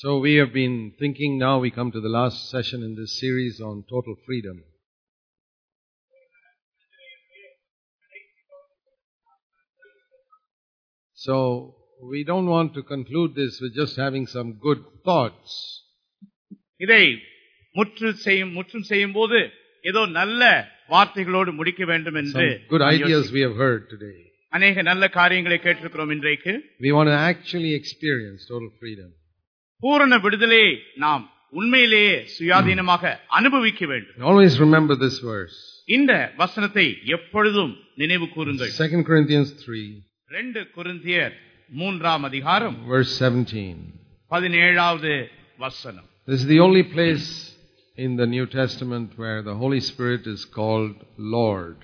So we have been thinking, now we come to the last session in this series on total freedom. So we don't want to conclude this with just having some good thoughts. இதை முற்றும் செய்யும் போது ஏதோ நல்ல வார்த்தைகளோடு முடிக்க வேண்டும் என்று Some good ideas we have heard today. அநேக நல்ல காரியங்களை கேட்டிருக்கிறோம் இன்றைக்கு. We want to actually experience total freedom. பூரண விடுதலையை நாம் உண்மையிலேயே சுயாதீனமாக அனுபவிக்க வேண்டும். Always remember this verse. இந்த வசனத்தை எப்பொழுதும் நினைவு கூறுங்கள். 2 Corinthians 3. 2 கொரிந்தியர் 3ஆம் அதிகாரம் verse 17. 17வது வசனம். This is the only place in the New Testament where the Holy Spirit is called Lord.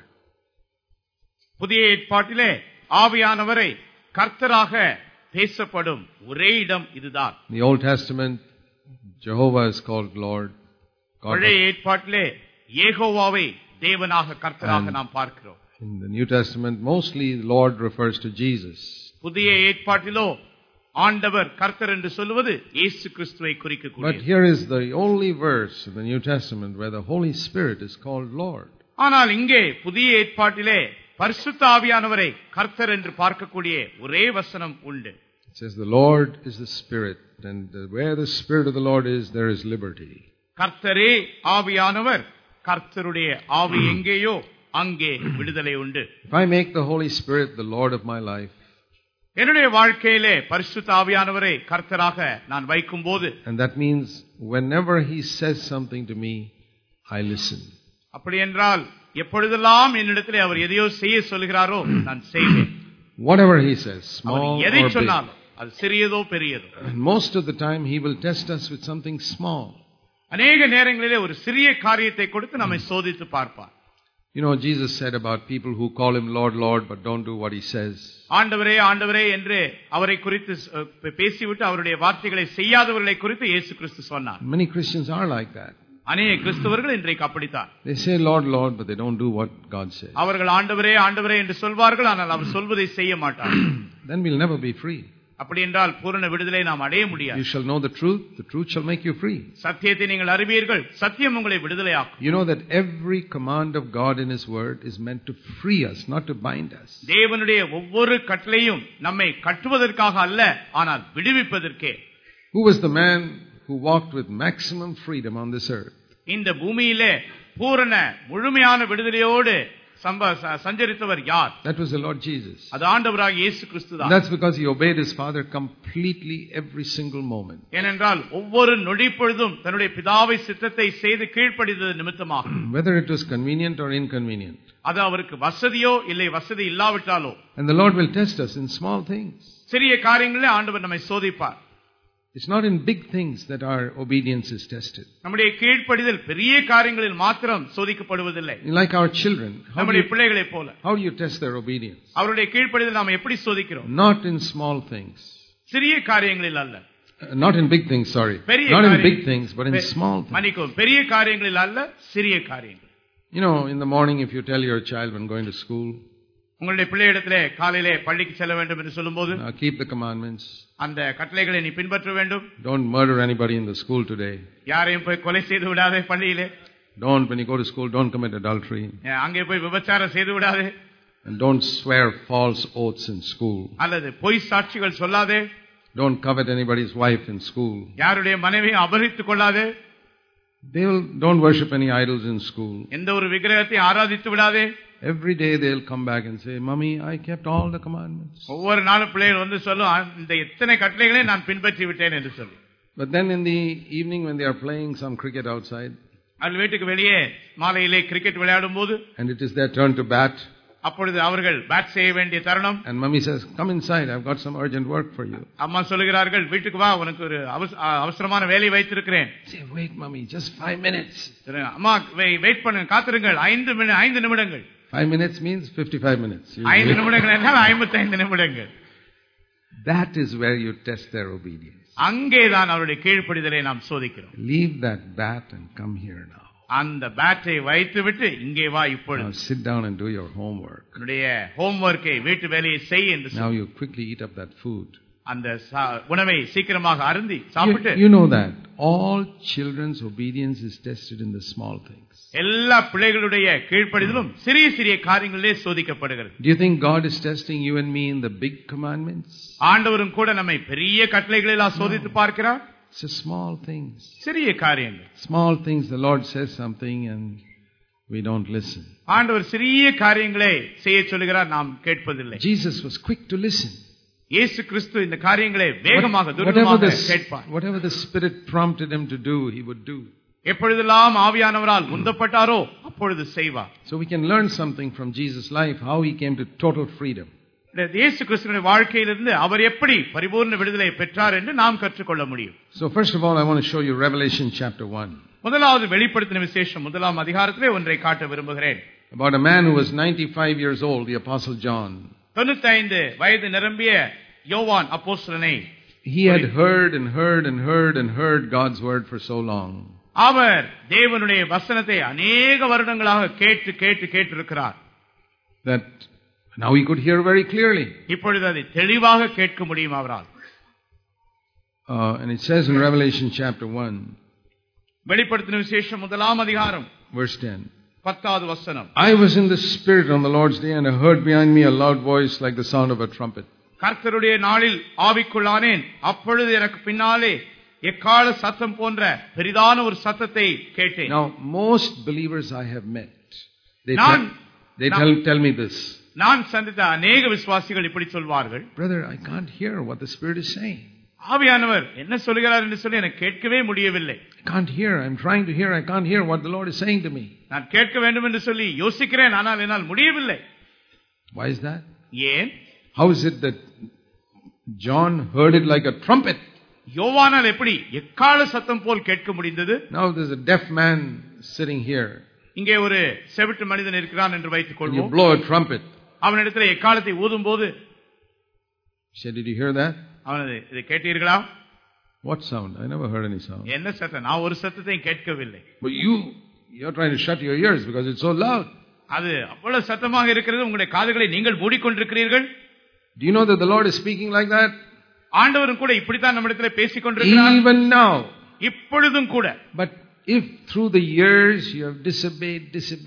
புதிய ஏற்பாட்டிலே ஆவியானவரை கர்த்தராக பேசப்படும் ஒரே இடம் இதுதான். In the Old Testament, Jehovah is called Lord. பழைய ஏற்பாட்டிலே யெகோவாவை தேவனாக கர்த்தராக நாம் பார்க்கிறோம். In the New Testament, mostly Lord refers to Jesus. புதிய ஏற்பாட்டிலோ ஆண்டவர் கர்த்தர் என்று சொல்வது இயேசு கிறிஸ்துவை குறிக்கக்கூடியது. But here is the only verse in the New Testament where the Holy Spirit is called Lord. ஆனால் இங்கே புதிய ஏற்பாட்டிலே பரிசுத்த ஆவியானவரை கர்த்தர் என்று பார்க்கக்கூடிய ஒரே வசனம் உண்டு. It says the Lord is the Spirit, and where the Spirit of the Lord is, there is liberty. கர்த்தரே ஆவியானவர், கர்த்தருடைய ஆவி எங்கேயோ அங்கே விடுதலை உண்டு. If I make the Holy Spirit the Lord of my life, என்னுடைய வாழ்க்கையிலே பரிசுத்த ஆவியானவரை கர்த்தராக நான் வைக்கும்போது, and that means whenever he says something to me, I listen. அப்படி என்றால் எப்பொழுதெல்லாம் என்னிடத்திலே அவர் எதையோ செய்ய சொல்கிறாரோ நான் செய்வேன். Whatever he says, small or எதை big. சொன்னாலும் அது சிறியதோ பெரியதோ. And most of the time he will test us with something small. அநேக நேரங்களிலே ஒரு சிறிய காரியத்தை கொடுத்து நம்மை சோதித்து பார்ப்பார். You know, Jesus said about people who call him Lord, Lord, but don't do what he says. ஆண்டவரே ஆண்டவரே என்று அவரை குறித்து பேசிவிட்டு அவருடைய வார்த்தைகளை செய்யாதவர்களை குறித்து இயேசு கிறிஸ்து சொன்னார். Many Christians are like that. அநேக கிறிஸ்தவர்கள் இன்றைக்கு அப்படித்தான். They say Lord, Lord, but they don't do what God says. அவர்கள் ஆண்டவரே ஆண்டவரே என்று சொல்வார்கள், ஆனால் அவர் சொல்வதை செய்ய மாட்டார்கள். Then we'll never be free. அப்படி என்றால் பூரண விடுதலை நாம் அடைய முடியாது. You shall know the truth shall make you free. சத்தியத்தை நீங்கள் அறிவீர்கள், சத்தியம் உங்களை விடுதலையாக்கும். You know that every command of God in his word is meant to free us, not to bind us. தேவனுடைய ஒவ்வொரு கட்டளையும் நம்மை கட்டுவதற்காக அல்ல, ஆனால் விடுவிப்பதற்கே. Who was the man who walked with maximum freedom on this earth? இந்த பூமியிலே பூரண முழுமையான விடுதலையோடு சஞ்சரித்தவர் யார்? That was the Lord Jesus. அது ஆண்டவராகிய இயேசு கிறிஸ்துதான். That's because he obeyed his Father completely every single moment. ஏனென்றால் ஒவ்வொரு நொடி பொழுதும் தன்னுடைய பிதாவை சித்தத்தை செய்து கீழ்ப்படிந்தது நிமித்தமாக. Whether it was convenient or inconvenient. அது அவருக்கு வசதியோ இல்லை வசதி இல்லாவிட்டாலோ. And the Lord will test us in small things. சிறிய காரியங்களிலே ஆண்டவர் நம்மை சோதிப்பார். It's not in big things that our obedience is tested. நம்முடைய கீழ்ப்படிதல் பெரிய காரியங்களில் மாத்திரம் சோதிக்கப்படுவதில்லை. Like our children, நம்முடைய பிள்ளைகளைப் போல. How do you test their obedience? அவருடைய கீழ்ப்படிதல் நாம் எப்படி சோதிக்கிறோம்? Not in small things. சிறிய காரியங்களில் அல்ல. Not in big things, sorry. Not in big things, but in small things. மன்னிக்கவும், பெரிய காரியங்களில் அல்ல, சிறிய காரியங்கள். You know, in the morning if you tell your child when going to school, உங்களுடைய பிள்ளையிடத்திலே காலையிலே பள்ளிக்கு செல்ல வேண்டும் என்று சொல்லும்போது, keep the commandments. அந்த கட்டளைகளை நீ பின்பற்ற வேண்டும். Don't murder anybody in the school today. யாரையும் போய் கொலை செய்து விடாதே பள்ளியிலே. When you go to school, don't commit adultery. அங்கே போய் விபச்சாரம் செய்து விடாதே. And don't swear false oaths in school. அல்லது பொய் சாட்சிகள் சொல்லாதே. Don't covet anybody's wife in school. யாருடைய மனைவியை அபகரித்துக் கொள்ளாதே. Don't worship any idols in school. எந்த ஒரு விக்கிரகத்தை ஆராதித்து விடாதே. Every day they'll come back and say, Mommy, I kept all the commandments. ஒவ்வொரு நாளும் பிள்ளைகள் வந்து சொல்லும், இந்த எத்தனை கட்டளைகளை நான் பின்பற்றி விட்டேன் என்று சொல்லி. But then in the evening when they are playing some cricket outside, அவர்கள் வீட்டுக்கு வெளியே மாலையிலே கிரிக்கெட் விளையாடும் போது, and it is their turn to bat, அப்பொழுது அவர்கள் பேட் செய்ய வேண்டிய தருணம். And Mommy says, come inside, I've got some urgent work for you. அம்மா சொல்கிறார்கள், வீட்டுக்கு வா, உனக்கு ஒரு அவசரமான வேலை வைத்திருக்கிறேன். Say, wait Mommy, just 5 minutes. அம்மா வெயிட் பண்ணுங்க, காத்திருங்கள், 5 நிமிடங்கள். 5 minutes means 55 minutes. 5 நிமிடங்கள் என்றால் 55 நிமிடங்கள். That is where you test their obedience. அங்கேதான் அவருடைய கீழ்ப்படிதலை நாம் சோதிக்கிறோம். Leave that bat and come here now. அந்த பேட்டை வைத்துவிட்டு இங்கே வா இப்பொழுது. Now sit down and do your homework. உன்னுடைய ஹோம்வொர்க்கை, வீட்டு வேலையை செய் என்று. Now you quickly eat up that food. அந்த உணவை சீக்கிரமாக அருந்தி சாப்பிட்டு You know that all children's obedience is tested in the small things. எல்லா பிள்ளைகளுடைய கீழ்ப்படிதலும் சிறிய சிறிய காரியங்களிலே சோதிக்கப்படுகிறது. Do you think God is testing you and me in the big commandments? ஆண்டவரும் கூட நம்மை பெரிய கட்டளைகளில் சோதித்து பார்க்கிறார். It's a small things. சிறிய காரியங்கள். Small things, the Lord says something and we don't listen. ஆண்டவர் சிறிய காரியங்களை செய்ய சொல்கிறார், நாம் கேட்பதில்லை. Jesus was quick to listen. இயேசு கிறிஸ்து இந்த காரியங்களை வேகமாக துரிதமாக கேட்பார். Whatever the Spirit prompted him to do, he would do. எப்பொழுதெல்லாம் ஆவியானவரால் உந்தப்பட்டாரோ அப்பொழுது செய்வார். So we can learn something from Jesus' life, how he came to total freedom. இயேசு கிறிஸ்துவின் வாழ்க்கையிலிருந்து அவர் எப்படி பரிபூர்ண விடுதலை பெற்றார் என்று நாம் கற்றுக்கொள்ள முடியும். So first of all, I want to show you Revelation chapter 1. முதலாவது வெளிப்படுத்தின விசேஷம் 1ஆம் அதிகாரத்திலே ஒன்றை காட்ட விரும்புகிறேன். About a man who was 95 years old, the Apostle John. 95 வயது நிரம்பிய யோவான் அப்போஸ்தலனை. He had heard and heard and heard and heard God's word for so long. அவர் தேவனுடைய வசனத்தை अनेक வருடங்களாக கேட்டு கேட்டு கேட்டிருக்கிறார். That now he could hear very clearly. இப்பொழுது அதை தெளிவாக கேட்க முடியும் அவரால். And it says in Revelation chapter 1, வெளிப்படுத்தின விசேஷம் 1ஆம் அதிகாரம் verse 10. 10வது வசனம். I was in the Spirit on the Lord's day and I heard behind me a loud voice like the sound of a trumpet. கர்த்தருடைய நாளில் ஆவிக்குள்ளானேன், அப்பொழுது எனக்கு பின்னாலே எக்காள சத்தம் போன்ற பெரிதான ஒரு சத்தத்தை கேட்டேன். Now most believers I have met, they tell me this. நான் சந்தித்த अनेक விசுவாசிகள் இப்படி சொல்வார்கள், brother, I can't hear what the Spirit is saying. ஆவியானவர் என்ன சொல்கிறார் என்று சொல்லி எனக்கு கேட்கவே முடியவில்லை. I can't hear. I'm trying to hear. I can't hear what the Lord is saying to me. நான் கேட்க வேண்டும் என்று சொல்லி யோசிக்கிறேன், ஆனால் என்னால் முடியவில்லை. Why is that? ஏன்? How is it that John heard it like a trumpet? யோவானால் எப்படி எக்காள சத்தம் போல் கேட்க முடிந்தது? Now there's a deaf man sitting here. இங்கே ஒரு செவிட்டு மனிதன் இருக்கிறான் என்று வைத்துக் கொள்வோம். You blow a trumpet. அவனிடத்தில் எக்காளத்தை ஊதும்போது, did you hear that? அவனது இதை கேட்டீர்களா? What sound? I never heard any sound. என்ன சத்தம்? நான் ஒரு சத்தத்தையும் கேட்கவில்லை. But you're trying to shut your ears because it's so loud. அது அவ்வளவு சத்தமாக இருக்கிறது, உங்களுடைய காதுகளை நீங்கள் மூடிக்கொண்டிருக்கிறீர்கள். Do you know that the Lord is speaking like that? ஆண்டவரும் கூட இப்படித்தான் நம்மிடத்தில் பேசிக் கொண்டிருக்கிறார். Even now. இப்பொழுதும் கூட. But if through the years you have disobeyed,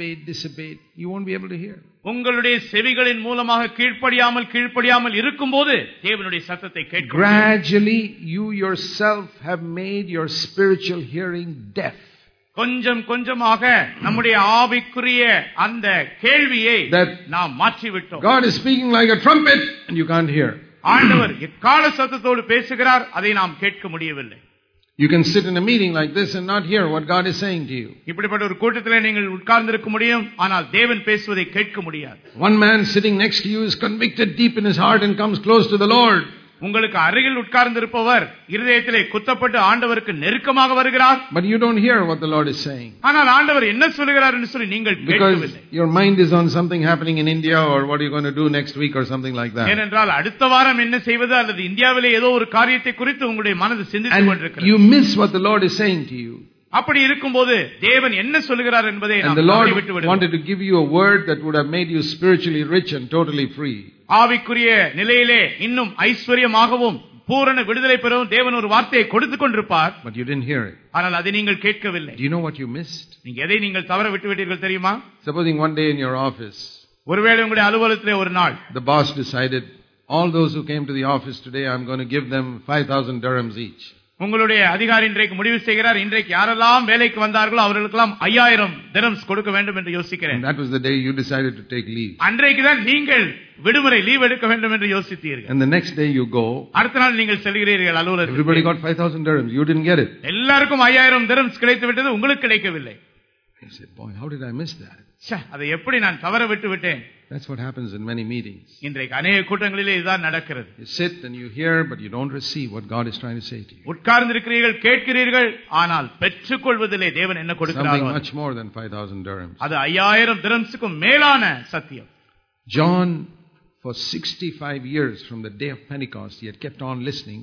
you won't be able to hear. உங்களுடைய செவிகளின் மூலமாக கீழ்ப்படியாமல் இருக்கும்போது தேவனுடைய சத்தத்தை கேட்க முடியாது. Gradually you yourself have made your spiritual hearing deaf. கொஞ்சம் கொஞ்சமாக நம்முடைய ஆவிக்குரிய அந்த கேள்வியை நாம் மாற்றி விட்டோம். God is speaking like a trumpet and you can't hear. ஆண்டவர் எக்காள சத்தத்தோடு பேசுகிறார், அதை நாம் கேட்க முடியவில்லை. You can sit in a meeting like this and not hear what God is saying to you. இப்படிப்பட்ட ஒரு கூட்டத்திலே நீங்கள் உட்கார்ந்து இருக்க முடியும், ஆனால் தேவன் பேசுவதை கேட்க முடியாது. One man sitting next to you is convicted deep in his heart and comes close to the Lord. உங்களுக்கு அருகில் உட்கார்ந்து இருப்பவர் இருதயத்திலே குத்தப்பட்டு ஆண்டவருக்கு நெருக்கமாக வருகிறார். But you don't hear what the Lord is saying. ஆனால் ஆண்டவர் என்ன சொல்கிறார் என்று சொல்லி நீங்கள் கேட்கவில்லை. Because your mind is on something happening in India or what are you going to do next week or something like that. ஏனென்றால் அடுத்த வாரம் என்ன செய்வது அல்லது இந்தியாவிலே ஏதோ ஒரு காரியத்தை குறித்து உங்களுடைய மனது சிந்தித்துக் கொண்டிருக்கிறது. You miss what the Lord is saying to you. அப்படி இருக்கும்போது தேவன் என்ன சொல்கிறார் என்பதை நாம் விட்டு விடுவோம். wanted to give you a word that would have made you spiritually rich and totally free. ஆவிக்குரிய நிலையிலே இன்னும் ஐஸ்வரியமாகவும் பூரண விடுதலை பெறவும் தேவன் ஒரு வார்த்தையை கொடுத்துக் கொண்டிருப்பார். But you didn't hear it. ஆனால் அதை நீங்கள் கேட்கவில்லை. Do you know what you missed? நீங்க எதை நீங்கள் தவற விட்டுவிட்டீர்கள் தெரியுமா? Supposing one day in your office, ஒருவேளை உங்களுடைய அலுவலகத்திலே ஒரு நாள் the boss decided all those who came to the office today I'm going to give them 5,000 dirhams each. உங்களுடைய அதிகாரி இன்றைக்கு முடிவு செய்கிறார், இன்றைக்கு யாரெல்லாம் வேலைக்கு வந்தார்களோ அவர்களுக்கெல்லாம் 5000 dirhams கொடுக்க வேண்டும் என்று யோசிக்கிறேன். And that was the day you decided to take leave. அன்றைக்கு தான் நீங்கள் விடுமுறை லீவ் எடுக்க வேண்டும் என்று யோசித்தீர்கள். And the next day you go. அடுத்த நாள் நீங்கள் செல்கிறீர்கள் அலுவலகத்துக்கு. Everybody got 5,000 dirhams. You didn't get it. எல்லாருக்கும் 5000 dirhams கிடைத்து விட்டது, உங்களுக்கு கிடைக்கவில்லை. You said, boy, how did I miss that? அதை எப்படி நான் தவற விட்டு விட்டேன்? That's what happens in many meetings. இன்றைக்கு अनेक கூட்டங்களிலே இதுதான் நடக்கிறது. You sit and you hear but you don't receive what God is trying to say to you. உட்கார்ந்து இருக்கிறீர்கள், கேட்கிறீர்கள், ஆனால் பெற்றுக்கொள்வதிலே தேவன் என்ன கொடுக்கிறார்? Something much more than 5,000 dirhams. அது 5000 dirhamsக்கும் மேலான சத்தியம். John, for 65 years from the day of Pentecost, he had kept on listening,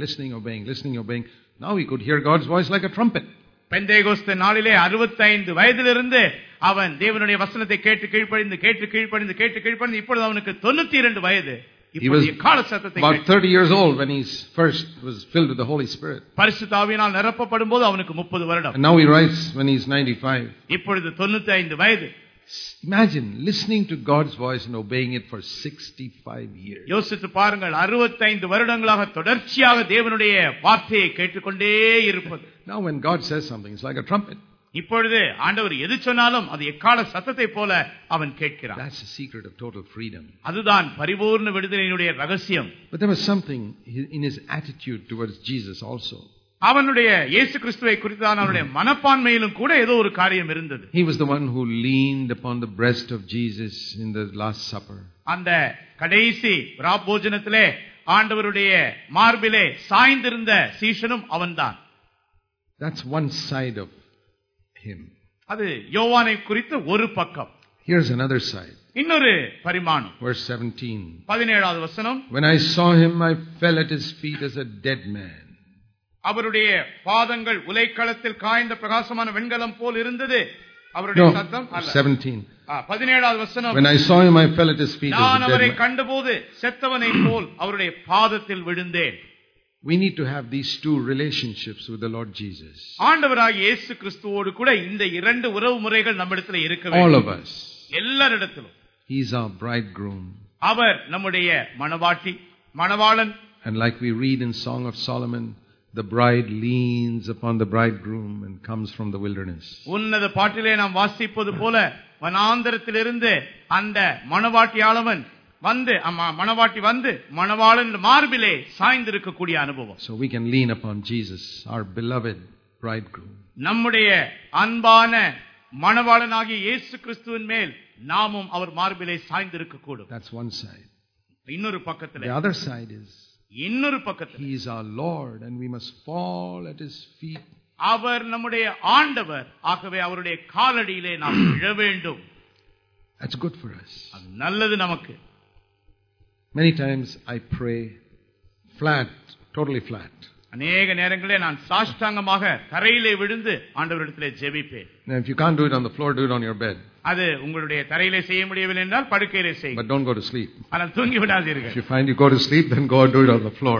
obeying. Now he could hear God's voice like a trumpet. Pentecost நாளிலே 65 வயதிலிருந்து அவன் தேவனுடைய வசனத்தை கேட்டு கீழ்ப்படிந்து இப்பொழுது அவனுக்கு 92 வயது. He was about 30 years old when he first was filled with the Holy Spirit. பரிசுத்த ஆவியினால் நிரப்பப்படும்போது அவனுக்கு 30 வருடம். And now he writes when he's 95. இப்பொழுது 95 வயது. Imagine listening to God's voice and obeying it for 65 years. யோசித்து பாருங்கள், 65 வருடங்களாக தொடர்ச்சியாக தேவனுடைய வார்த்தையை கேட்டுக்கொண்டே இருப்பது. Now when God says something, it's like a trumpet. இப்பொழுது ஆண்டவர் எது சொன்னாலும் அது எக்கால சத்தத்தை போல அவன் கேட்கிறான். That's the secret of total freedom. அதுதான் பரிபூர்ண விடுதலையினுடைய ரகசியம். But there was something in his attitude towards Jesus also. அவனுடைய இயேசு கிறிஸ்துவை குறித்தான அவனுடைய மனப்பான்மையிலும் கூட ஏதோ ஒரு காரியம் இருந்தது. He was the one who leaned upon the breast of Jesus in the last supper. அந்த கடைசி ராபோஜனத்திலே ஆண்டவருடைய மார்பிலே சாய்ந்திருந்த சீஷனும் அவன்தான். That's one side of him. அது யோவானை குறித்த ஒரு பக்கம். Here's another side. இன்னொரு பரிமாணம். Verse 17. 17வது வசனம். When I saw him, I fell at his feet as a dead man. அவருடைய பாதங்கள் உலைக்களத்தில் காய்ந்த பிரகாசமான வெண்கலம் போல் இருந்தது. அவருடைய சத்தம் அல்ல. 17. 17வது வசனம். When I saw him, I fell at his feet as a dead man. நான் அவரை கண்டபோது செத்தவனை போல் அவருடைய பாதத்தில் விழுந்தேன். We need to have these two relationships with the Lord Jesus. ஆண்டவராகிய இயேசு கிறிஸ்துவோடு கூட இந்த இரண்டு உறவு முறைகள் நம்மிடத்தில் இருக்க வேண்டும். All of us. எல்லாரிடத்திலும். He is our bridegroom. அவர் நம்முடைய மணவாளன். And like we read in Song of Solomon, the bride leans upon the bridegroom and comes from the wilderness. உன்னத பாட்டிலே நாம் வாசிப்பது போல வனாந்தரத்திலிருந்து அந்த மணவாட்டி வந்து மணவாளன் மார்பிலே சாய்ந்திருக்கக்கூடிய அனுபவம். So we can lean upon Jesus, our beloved bridegroom. நம்முடைய அன்பான மணவாளனாகிய இயேசு கிறிஸ்துவின் மேல் நாமும் அவர் மார்பிலே சாய்ந்திருக்க கூடும். That's one side. இன்னொரு பக்கத்துல. The other side is இன்னொரு பக்கத்துல. He is our Lord and we must fall at his feet. அவர் நம்முடைய ஆண்டவர், ஆகவே அவருடைய காலடியிலே நாம் விழ வேண்டும். That's good for us. அது நல்லது நமக்கு. Many times I pray flat, totally flat. அநேக நேரங்களிலே நான் சாஷ்டாங்கமாக தரையிலே விழுந்து ஆண்டவரிடத்திலே ஜெபிப்பேன். Now if you can't do it on the floor, do it on your bed. அது உங்களுடைய தரையிலே செய்ய முடியவில்லை என்றால் படுக்கையிலே செய்யுங்க. But don't go to sleep. ஆனால் தூங்கி விடாதீர்கள். If you find you go to sleep, then go and do it on the floor.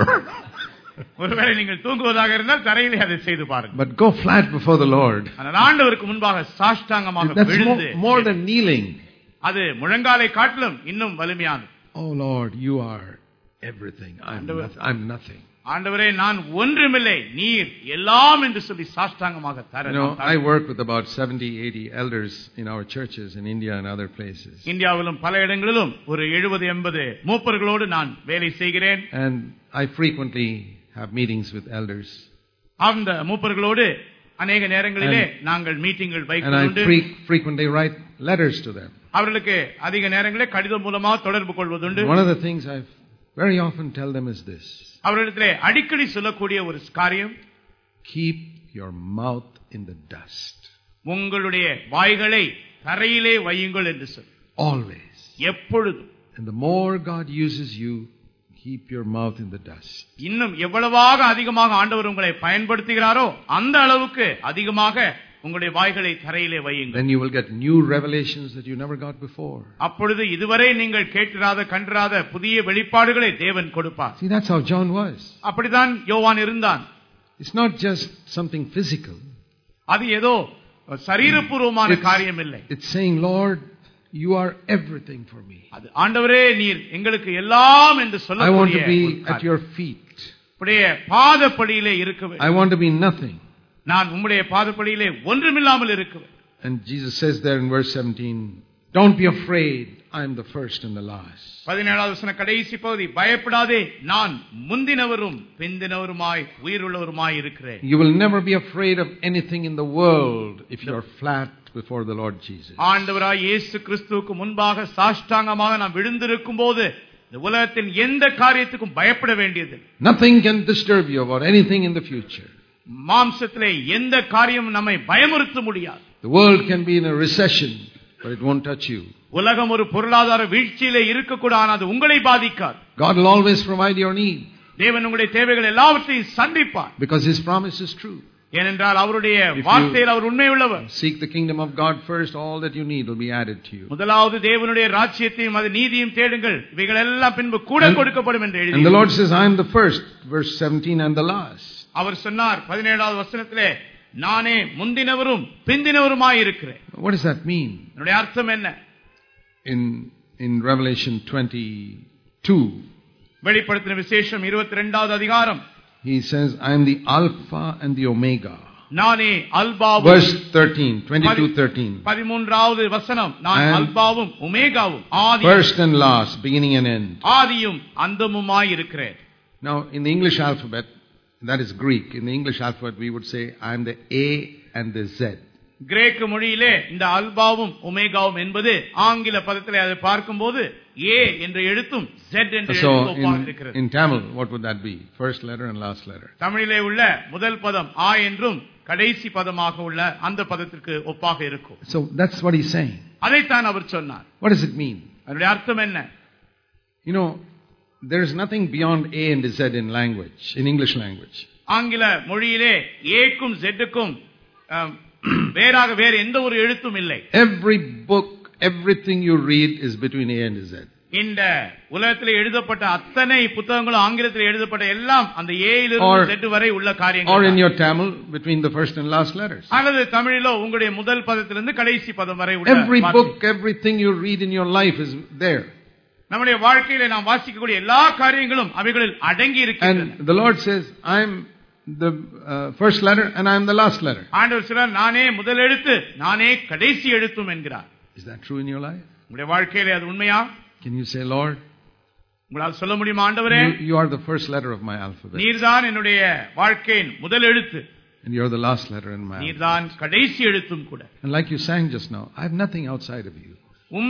ஒருவேளை நீங்கள் தூங்குவதாக இருந்தால் தரையிலே அதை செய்து பாருங்கள். But go flat before the Lord. ஆனால் ஆண்டவருக்கு முன்பாக சாஷ்டாங்கமாக விழுந்து. That's more than kneeling. அது முழங்காலை காட்டிலும் இன்னும் வலிமையானது. Oh Lord, you are everything. I'm nothing. ஆண்டவரே, நான் ஒன்றுமில்லை, நீர் எல்லாம் என்று சொல்லி சாஷ்டாங்கமாக தர. I work with about 70-80 elders in our churches in India and other places. இந்தியாவிலும் பல இடங்களிலும் ஒரு 70-80 மூப்பர்களோடு நான் வேலை செய்கிறேன். And I frequently have meetings with elders. அந்த மூப்பர்களோடு அநேக நேரங்களிலே நாங்கள் மீட்டிங்கள் வைக்கிறோம். And I frequently write letters to them. அவர்களுக்கு அதிக நேரங்களிலே கடிதம் மூலமாக தொடர்பு கொள்வதுண்டு. One of the things I very often tell them is this. அவர்களிடத்திலே அடிக்கடி சொல்லக்கூடிய ஒரு காரியம், keep your mouth in the dust. உங்களுடைய வாய்களை தரையிலே வையுங்கள் என்று சொல். Always. எப்பொழுதும். And the more God uses you, keep your mouth in the dust. இன்னும் எவ்வளவாக அதிகமாக ஆண்டவர் உங்களை பயன்படுத்துகிறாரோ அந்த அளவுக்கு அதிகமாக உங்களுடைய வாய்களை தரையிலே வையுங்கள். Then you will get new revelations that you never got before. அப்பொழுது இதுவரை நீங்கள் கேட்டிராத கண்டிராத புதிய வெளிப்பாடுகளை தேவன் கொடுப்பார். See, that's how John was. அப்படிதான் யோவான் இருந்தான். It's not just something physical. அது ஏதோ சரீரபூர்வமான காரியம் இல்லை. It's saying, Lord, you are everything for me. அது ஆண்டவரே, நீர் எங்களுக்கு எல்லாம் என்று சொல்லக்கூடிய. I want to be at your feet. உடைய பாதப்படியிலே இருக்க வேண்டும். I want to be nothing. நான் உம்முடைய பாதப்படியிலே ஒன்றுமில்லாமல் இருக்கிறேன். And Jesus says there in verse 17, don't be afraid, I am the first and the last. 17வது வசன கடைசி பகுதி, பயப்படாதே, நான் முந்தினவரும் பிந்தினவருமாய் உயிருள்ளவருமாய் இருக்கிறேன். You will never be afraid of anything in the world if you are flat before the Lord Jesus. ஆண்டவராய் இயேசு கிறிஸ்துவுக்கு முன்பாக சாஷ்டாங்கமாக நாம் விழுந்திருக்கும்போது இந்த உலகத்தின் எந்த காரியத்துக்கும் பயப்பட வேண்டியது. Nothing can disturb you about anything in the future. மாம்சத்திலே எந்த காரியமும் நம்மை பயமுறுத்த முடியாது. The world can be in a recession, but it won't touch you. உலகம் ஒரு பொருளாதார வீழ்ச்சியிலே இருக்கக்கூடாது, ஆனால் அது உங்களை பாதிக்காது. God will always provide your need. தேவன் உங்களுடைய தேவைகள் எல்லாவற்றையும் சந்திப்பார். Because his promise is true. ஏனென்றால் அவருடைய வார்த்தையில் அவர் உண்மையுள்ளவர். Seek the kingdom of God first, all that you need will be added to you. முதலாவது தேவனுடைய ராஜ்யத்தையும் அது நீதியையும் தேடுங்கள், இவைகள் எல்லாம் பின்பு கூட கொடுக்கப்படும் என்று எழுதி. And the Lord says, I am the first, verse 17, and the last. அவர் சொன்னார் 17வது வசனத்திலே, நானே முந்தினவரும் பிந்தினவருமாய் இருக்கிறேன். What does that mean? இதனுடைய அர்த்தம் என்ன? In Revelation 22, வெளிப்படுத்தின விசேஷம் 22வது அதிகாரம், he says, I am the Alpha and the Omega. நானே அல்பாவும். Verse 13, 22:13. 13வது வசனம், நான் அல்பாவும் ஒமேகாவும், first and last, beginning and end. ஆதியும் அந்தமுமாய் இருக்கிறேன். Now in the English alphabet, that is Greek, in the English alphabet we would say, I am the A and the Z. கிரேக்க மொழியிலே இந்த அல்பாவும் ஒமேகாவும் என்பது ஆங்கில பதத்திலே அதை பார்க்கும்போது A என்ற எழுத்தும் Z என்ற எழுத்தும் ஒப்பாக இருக்கிறது. In Tamil, what would that be? First letter and last letter. தமிழிலே உள்ள முதல் பதம் ஆ என்றும் கடைசி பதமாக உள்ள அந்த பதத்திற்கு ஒப்பாக இருக்கும். So that's what he's saying. அதைத்தான் அவர் சொன்னார். What does it mean? அதனுடைய அர்த்தம் என்ன? You know, there is nothing beyond A and Z in language, in English language. ஆங்கில மொழியிலே ஏக்கும் Z-க்கும் வேறாக வேறு எந்த ஒரு எழுத்தும் இல்லை. Every book, everything you read is between A and Z. இந்த உலகத்தில் எழுதப்பட்ட அத்தனை புத்தகங்களும் ஆங்கிலத்தில் எழுதப்பட்ட எல்லாம் அந்த A இலிருந்து Z வரை உள்ள காரியங்கள். Or in your Tamil, between the first and last letters. அல்லது தமிழிலோ உங்களுடைய முதல் பதத்திலிருந்து கடைசி பதம் வரை உள்ள. Every book, everything you read in your life is there. நம்முடைய வாழ்க்கையிலே நாம் வாசிக்கக்கூடிய எல்லா காரியங்களும் அவைகளில் அடங்கி இருக்கின்றன. And the Lord says, I am the first letter and I am the last letter. ஆண்டவர் சொல்றார், நானே முதல் எழுத்து, நானே கடைசி எழுத்தும் என்கிறார். Is that true in your life? உங்களுடைய வாழ்க்கையிலே அது உண்மையா? Can you say, Lord, உங்களால் சொல்ல முடியுமா, ஆண்டவரே, you are the first letter of my alphabet. நீர்தான் என்னுடைய வாழ்க்கையின் முதல் எழுத்து. And you are the last letter in my alphabet. நீர்தான் கடைசி எழுத்தும் கூட. And like you sang just now, I have nothing outside of you.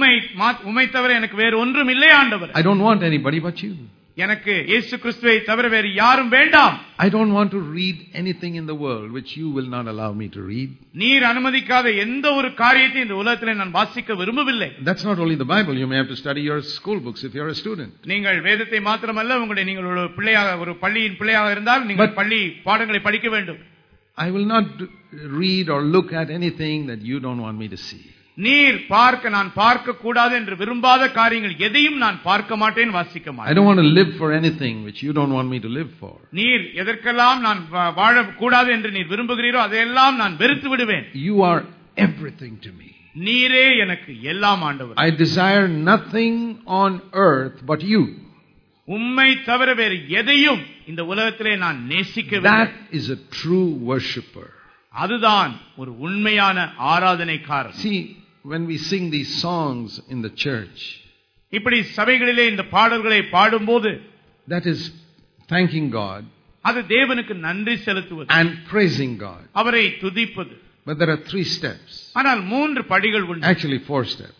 உம்மை தவிர எனக்கு வேறு ஒன்றும் இல்லை ஆண்டவரே. I don't want anybody but you. எனக்கு இயேசு கிறிஸ்துவை தவிர வேறு யாரும் வேண்டாம். I don't want to read anything in the world which you will not allow me to read. நீர் அனுமதிக்காத எந்த ஒரு காரியத்தை இந்த உலகத்திலே நான் வாசிக்க விரும்பவில்லை. That's not only the Bible. You may have to study your school books if you're a student. நீங்கள் வேதத்தை மாத்திரமல்ல, நீங்கள் ஒரு பிள்ளையாக, ஒரு பள்ளியின் பிள்ளையாக இருந்தால் நீங்கள் பள்ளி பாடங்களை படிக்க வேண்டும். I will not read or look at anything that you don't want me to see. நீர் நான் பார்க்க கூடாது என்று விரும்பாத காரியங்கள் எதையும் நான் பார்க்க மாட்டேன், வாசிக்க மாட்டேன். I don't want to live for anything which you don't want me to live for. நீர் எதற்கெல்லாம் நான் வாழ கூடாது என்று நீர் விரும்புகிறீரோ அதையெல்லாம் நான் வெறுத்து விடுவேன். You are everything to me. நீரே எனக்கு எல்லாம் ஆண்டவர். I desire nothing on earth but you. உம்மை தவிர வேறு எதையும் இந்த உலகத்திலே நான் நேசிக்கவில்லை. That is a true worshipper. அதுதான் ஒரு உண்மையான ஆராதனைக்காரர். See, when we sing these songs in the church, இப்படி சபைகளிலே இந்த பாடல்களை பாடும்போது, that is thanking God, அது தேவனுக்கு நன்றி செலுத்துவது and praising God. அவரை துதிப்பது. But there are 3 steps. ஆனால் 3 படிகள் உண்டு. Actually 4 steps.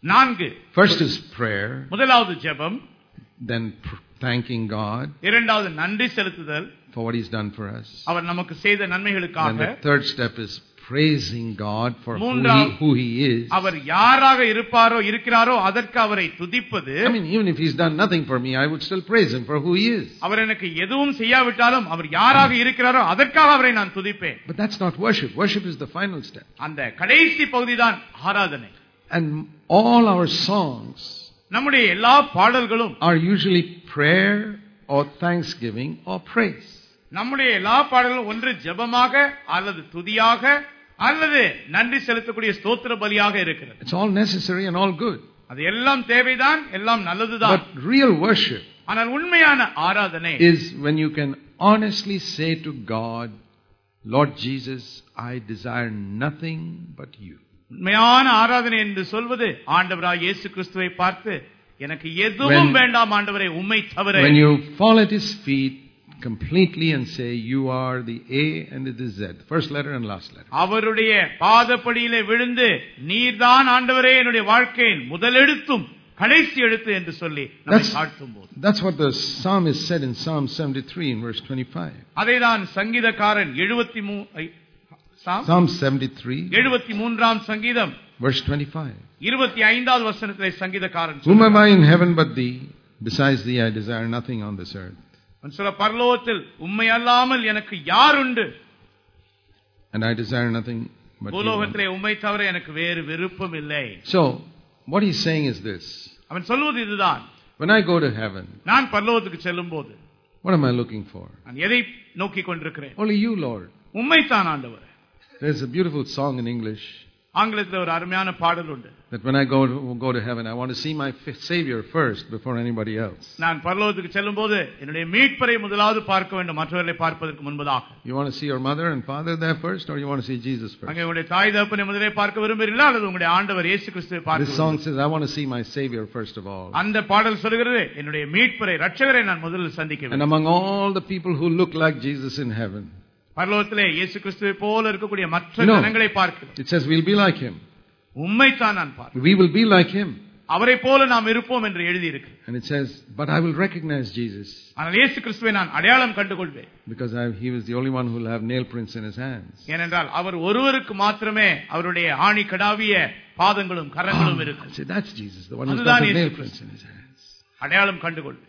4. First is prayer. முதலாவது ஜெபம். Then thanking God. இரண்டாவது நன்றி செலுத்துதல், for what he's done for us. அவர் நமக்கு செய்த நன்மைகளுக்காக. And the third step is praising God for who he is. அவர் யாராக இருக்கிறாரோ அதற்கு அவரை துதிப்பது. I mean, even if he's done nothing for me, I would still praise him for who he is. அவர் எனக்கு எதுவும் செய்யாவிட்டாலும் அவர் யாராக இருக்கிறாரோ அதற்காக அவரை நான் துதிப்பேன். But that's not worship. Worship is the final step. அந்த கடைசி பகுதிதான் ஆராதனை. And all our songs, நம்முடைய எல்லா பாடல்களும், are usually prayer or thanksgiving or praise. நம்முடைய எல்லா பாடல்களும் ஒன்று ஜெபமாக அல்லது துதியாக அல்லது நன்றி செலுத்தக்கூடிய ஸ்தோத்திர பலியாக இருக்கிறது. It's all necessary and all good. அது எல்லாம் தேவைதான், எல்லாம் நல்லதுதான். But real worship, ஆனால் உண்மையான ஆராதனை, is when you can honestly say to God, Lord Jesus, I desire nothing but you. உண்மையான ஆராதனை என்று சொல்வது ஆண்டவராகிய இயேசு கிறிஸ்துவை பார்த்து, எனக்கு எதுவும் வேண்டாம் ஆண்டவரே, உம்மை தவிர. When you fall at his feet completely and say, you are the A and the Z, first letter and last letter. அவருடைய பாதப்படியிலே விழுந்து, நீர்தான் ஆண்டவரே என்னுடைய வாழ்க்கையின் முதல் எழுத்தும் கடைசி எழுத்து என்று சொல்லி நம்மை தாழ்த்தும்போது. That's what the psalmist said in Psalm 73 in verse 25. அதைதான் சங்கீதக்காரன் Psalm 73 73ஆம் சங்கீதம் verse 25. 25வது வசனத்திலே சங்கீதக்காரன் Whom am I in heaven but thee? Besides thee I desire nothing on this earth. பரலோகத்தில் உம்மை அல்லாமல் எனக்கு யார் உண்டு? and I desire nothing but you. பூலோகத்திலே உம்மை தவிர எனக்கு வேறு விருப்பம் இல்லை. So what he's saying is this. அவன் சொல்வது இதுதான். When I go to heaven, நான் பரலோகத்துக்கு செல்லும்போது what am I looking for? நான் எதை நோக்கி கொண்டிருக்கிறேன்? Only you, Lord. உம்மை தான் ஆண்டவரே. There's a beautiful song in English. ஆங்கிலத்தில் ஒரு அருமையான பாடல் உண்டு. That when I go to heaven, I want to see my Savior first before anybody else. நான் பரலோகத்துக்கு செல்லும்போது என்னுடைய மீட்பரை முதலாவது பார்க்க வேண்டும், மற்றவர்களை பார்ப்பதற்கு முன்பதாக. You want to see your mother and father there first, or you want to see Jesus first? அங்கே உங்களுடைய தாய் தகப்பனை முதலிலே பார்க்க விரும்புகிறீர்களா அல்லது உங்களுடைய ஆண்டவர் இயேசு கிறிஸ்துவை பார்க்க? This song says, I want to see my Savior first of all. அந்த பாடல் சொல்கிறது என்னுடைய மீட்பரை இரட்சகரை நான் முதலில் சந்திக்க வேண்டும். And among all the people who look like Jesus in heaven, பரலோகத்திலே இயேசு கிறிஸ்துவை போல இருக்கக்கூடிய மற்ற ஜனங்களை பார்க்கிறோம். It says we'll be like him. உம்மை தான் நான் பார்க்கிறேன். We will be like him. அவரை போல நாம் இருப்போம் என்று எழுதி இருக்கு. And it says, but I will recognize Jesus. ஆனால் இயேசு கிறிஸ்துவை நான் அடையாளம் கண்டுகொள்வேன். Because he was the only one who will have nail prints in his hands. ஏனென்றால் அவர் ஒருவருக்கு மாத்திரமே அவருடைய ஆணி கடாவிய பாதங்களும் கரங்களும் இருக்கும். So that's Jesus, the one who's got the nail prints in his hands. அடையாளம் கண்டுகொள்வேன்.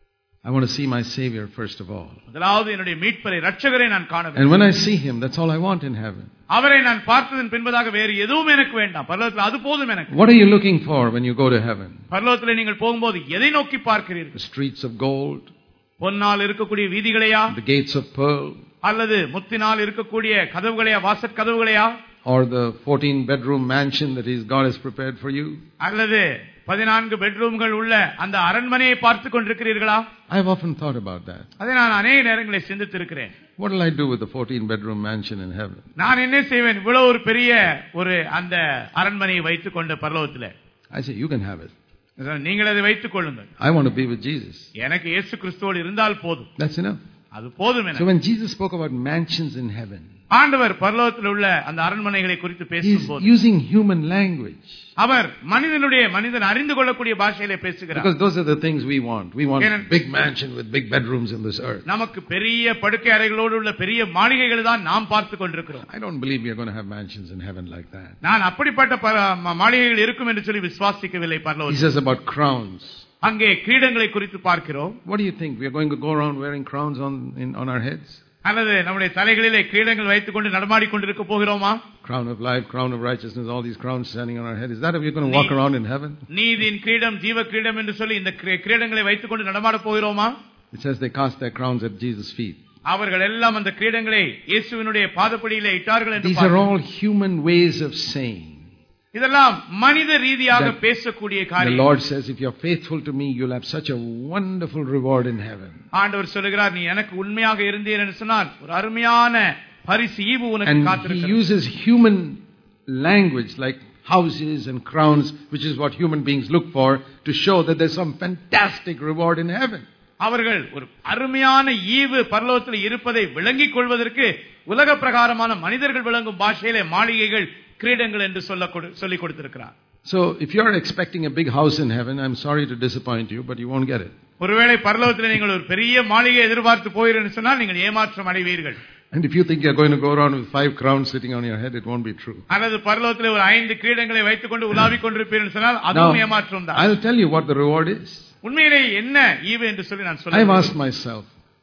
I want to see my Savior first of all. முதலாவது என்னுடைய மீட்பரை இரட்சகரை நான் காண வேண்டும். And when I see him, that's all I want in heaven. அவரை நான் பார்த்ததன் பின்பதாக வேறு எதுவும் எனக்கு வேண்டாம். பரலோகத்தில் அது போதும் எனக்கு. What are you looking for when you go to heaven? பரலோகத்தில் நீங்கள் போகும்போது எதை நோக்கி பார்க்கிறீர்கள்? The streets of gold, பொன்னால் இருக்கக்கூடிய வீதிகளையா? the gates of pearl, அல்லது முத்தினால் இருக்கக்கூடிய கதவுகளையா, வாசற் கதவுகளையா? or the 14-bedroom mansion that God has prepared for you? அல்லது 14 பெட்ரூம்கள் உள்ள அந்த அரண்மனையை பார்த்துக் கொண்டிருக்கிறீர்களா? I have often thought about that. அதை நான் அநேக நேரங்களில் சிந்தித்திருக்கிறேன். What will I do with the 14-bedroom mansion in heaven? நான் என்ன செய்வேன் இவ்வளவு ஒரு பெரிய ஒரு அந்த அரண்மனையை வைத்துக் கொண்ட பரலோகத்திலே? I say you can have it. நீங்கள் அதை வைத்துக் கொள்ளுங்கள். I want to be with Jesus. எனக்கு இயேசு கிறிஸ்துவோடு இருந்தால் போதும். That's enough. அது போதும் எனக்கு. So when Jesus spoke about mansions in heaven, ஆண்டவர் பரலோகத்தில் உள்ள அந்த அரண்மனைகளை குறித்து பேசும்போது using human language. அவர் மனிதன் அறிந்து கொள்ளக்கூடிய பாஷையிலே பேசுகிறார். Because those are the things we want. We want big mansion with big bedrooms in this earth. நமக்கு பெரிய படுக்கை அறைகளோடு உள்ள பெரிய மாளிகைகளை தான் நாம் பார்த்துக் கொண்டிருக்கிறோம். I don't believe we are going to have mansions in heaven like that. நான் அப்படிப்பட்ட மாளிகைகள் இருக்கும் என்று சொல்லி விசுவாசிக்கவில்லை பரலோகத்தில். He says about crowns. அங்கே கிரீடங்களை குறித்து பார்க்கிறோம். What do you think? We are going to go around wearing crowns on our heads? அல்லது நம்முடைய தலைகளிலே கிரீடங்கள் வைத்துக் கொண்டு நடமாடிக் கொண்டிருக்க போகிறோமா? Crown of life, crown of righteousness, all these crowns standing on our head. Is that how we are going to walk around in heaven? நீதியின் கிரீடம், ஜீவ கிரீடம் என்று சொல்லி இந்த கிரீடங்களை வைத்துக் கொண்டு நடமாட போகிறோமா? It says they cast their crowns at Jesus' feet. அவர்கள் எல்லாம் அந்த கிரீடங்களை இயேசுவினுடைய பாதப்படியிலே இட்டார்கள் என்று These are all human ways of saying. இதெல்லாம் மனித ரீதியாக பேசக்கூடிய காரியம். The Lord says, if you are faithful to me, you'll have such a wonderful reward in heaven. ஆண்டவர் சொல்கிறார், நீ எனக்கு உண்மையாக இருந்தீர் என்று சொன்னால் ஒரு அருமையான பரிசு ஈவு உனக்கு காத்திருக்கிறது. And he uses human language like houses and crowns, which is what human beings look for, to show that there's some fantastic reward in heaven. அவர்கள் ஒரு அருமையான ஈவு பரலோகத்தில் இருப்பதை விளங்கிக் கொள்வதற்கு உலக பிரகாரமான மனிதர்கள் விளங்கும் பாஷையிலே மாளிகைகள், கிரீடங்கள் என்று சொல்லிக் கொடுத்திருக்கிறார். So if you are expecting a big house in heaven, I'm sorry to disappoint you, but you won't get it. ஒருவேளை பரலோகத்தில் நீங்கள் ஒரு பெரிய மாளிகை எதிர்பார்த்து போகிறீர்கள் என்று சொன்னால் நீங்கள் ஏமாற்றம் அடைவீர்கள். And if you think you're going to go around with 5 crowns sitting on your head, it won't be true. அல்லது பரலோகத்தில் ஒரு 5 கிரீடங்களை வைத்துக் கொண்டு உலாவிக் கொண்டிருப்பீர்கள் என்று சொன்னால் அதுவும் ஏமாற்றம் தான். I'll tell you what the reward is. உண்மையிலே என்ன ஈவு என்று சொல்லி நான் சொல்றேன். I've asked myself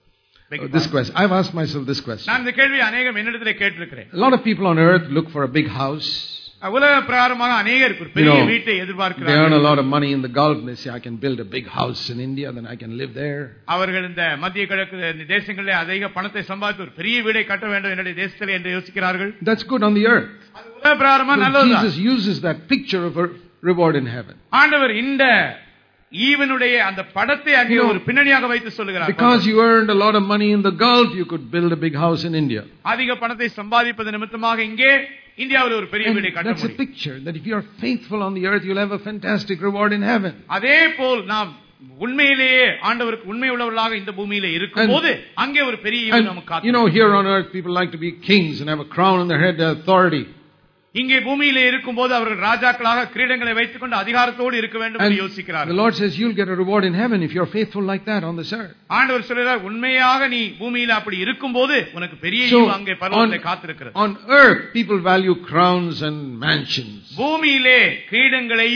this question. நான் இந்த கேள்வி அநேகம் என்னிடத்திலே கேட்டிருக்கிறேன். A lot of people on earth look for a big house. உலக பிரகாரமாக அநேகர் பெரிய வீட்டை எதிர்பார்க்கிறார்கள். They earn a lot of money in the Gulf. They say, I can build a big house in India, then I can live there. அவர்கள் இந்த மத்திய கிழக்கு தேசங்களிலே அதிக பணத்தை சம்பாதித்து ஒரு பெரிய வீடை கட்ட வேண்டும் என்னுடைய தேசத்திலே என்று யோசிக்கிறார்கள். That's good on the earth. அது உலக பிரகாரமாக நல்லதுதான். Jesus uses that picture of a reward in heaven. ஆண்டவர் இந்த ஈவனுடைய அந்த படத்தை அங்கே ஒரு பின்னணியாக வைத்து சொல்கிறார். Because you earned a lot of money in the Gulf, you could build a big house in India. அதிக பணத்தை சம்பாதிப்பது நிமித்தமாக இங்கே இந்தியாவில் ஒரு பெரிய வீட்டை கட்ட முடியும். That's a picture that if you are faithful on the earth, you'll have a fantastic reward in heaven. அதே போல் நாம் உண்மையிலேயே ஆண்டவருக்கு உண்மை உள்ளவர்களாக இந்த பூமியிலே இருக்கும்போது அங்கே ஒரு பெரிய ஈவு நமக்கு காத்திருக்கிறது. You know, here on earth people like to be kings and have a crown on their head, authority. இங்கே பூமியிலே இருக்கும்போது அவர்கள் ராஜாக்களாக கிரீடங்களை வைத்துக் கொண்டு அதிகாரத்தோடு இருக்க வேண்டும் என்று யோசிக்கிறார்கள். The Lord says you'll get a reward in heaven if you're faithful like that on this earth. ஆண்டவர் சொல்றார், உண்மையாக நீ பூமியிலே அப்படி இருக்கும்போது உனக்கு பெரிய ஈவு அங்கே பரலோகத்திலே காத்திருக்கிறது. On earth people value crowns and mansions. பூமியிலே கிரீடங்களையும்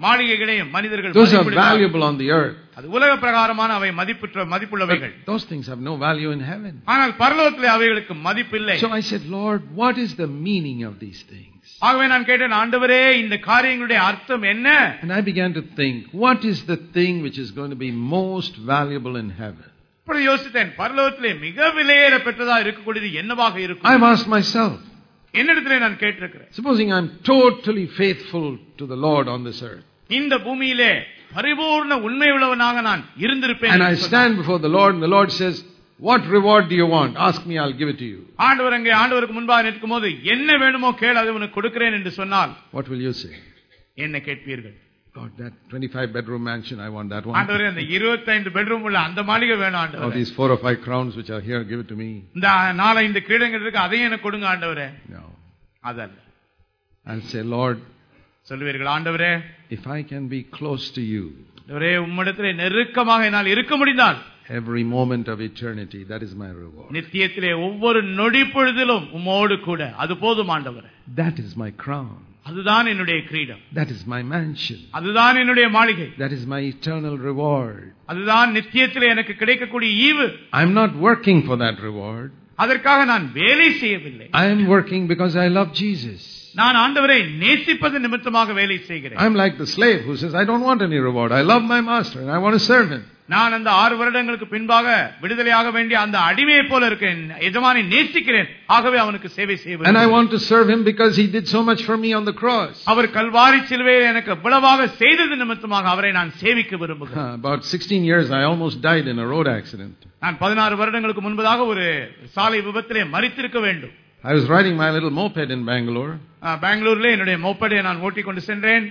மாளிகைகளையும் மனிதர்கள் Those are valuable on the earth. அது உலக பிரகாரமான அவை மதிப்புள்ளவைகள். Those things have no value in heaven. ஆனால் பரலோகத்திலே அவைகளுக்கு மதிப்பில்லை. So I said, Lord, what is the meaning of these things? ஆகவே நான் கேட்டேன், ஆண்டவரே இந்த காரியங்களுடைய அர்த்தம் என்ன? And I began to think, what is the thing which is going to be most valuable in heaven? அப்படி யோசித்தேன், பரலோகத்திலே மிக விலையேற பெற்றதா இருக்கக்கூடியது என்னவாக இருக்கும்? I've asked myself. என்னிடத்திலே நான் கேட்டிருக்கிறேன். Supposing I'm totally faithful to the Lord on this earth. இந்த பூமியிலே பரிபூர்ண உண்மை உள்ளவனாக நான் இருந்திருப்பேன். And I stand before the Lord and the Lord says, what reward do you want? Ask me, I'll give it to you. ஆண்டவருக்கு முன்பாக நிற்கும்போது என்ன வேணுமோ கேள், அதை உனக்கு கொடுக்கிறேன் என்று சொன்னால் what will you say? என்ன கேட்பீர்கள்? God, that 25 bedroom mansion, I want that one. ஆண்டவரே அந்த 25 பெட்ரூம் உள்ள அந்த மாளிகை வேணும் ஆண்டவரே. Or these 4 or 5 crowns which are here, give it to me. இந்த 4-5 கிரீடங்கள் இருக்கு, அதையும் எனக்கு கொடுங்க ஆண்டவரே. No. அதல்ல. I'll say, Lord, சொல்வீர்கள், ஆண்டவரே, if I can be close to you, ஆண்டவரே உம்மிடத்திலே நெருக்கமாக என்னால் இருக்க முடிந்தால், every moment of eternity, that is my reward. நித்தியத்திலே ஒவ்வொரு நொடி பொழுதிலும் உம்மோடு கூட, அது போதும் ஆண்டவரே. That is my crown. அதுதான் என்னுடைய கிரீடம். That is my mansion. அதுதான் என்னுடைய மாளிகை. That is my eternal reward. அதுதான் நித்தியத்திலே எனக்கு கிடைக்கக்கூடிய ஈவு. I'm not working for that reward. அதற்காக நான் வேலை செய்யவில்லை. I am working because I love Jesus. நான் ஆண்டவரை நேசிப்பது நிமித்தமாக வேலை செய்கிறேன். I'm like the slave who says, I don't want any reward. I love my master and I want to serve him. நான் அந்த 6 வருடங்களுக்கு பின்பாக விடுதலையாக வேண்டிய அந்த அடிமையை போல இருக்கேன். எஜமானை நேசிக்கிறேன், ஆகவே அவனுக்கு சேவை செய்வேன். And I want to serve him because he did so much for me on the cross. அவர் கல்வாரி சிலுவையில் எனக்கு இவ்வளவாக செய்தது நிமித்தமாக அவரை நான் சேவிக்க விரும்புகிறேன். About 16 years I almost died in a road accident. நான் 16 வருடங்களுக்கு முன்பதாக ஒரு சாலை விபத்திலே மரித்திருக்க வேண்டும். I was riding my little moped in Bangalore. பெங்களூரிலே என்னுடைய மோப்படை நான் ஓட்டிக் கொண்டு சென்றேன்.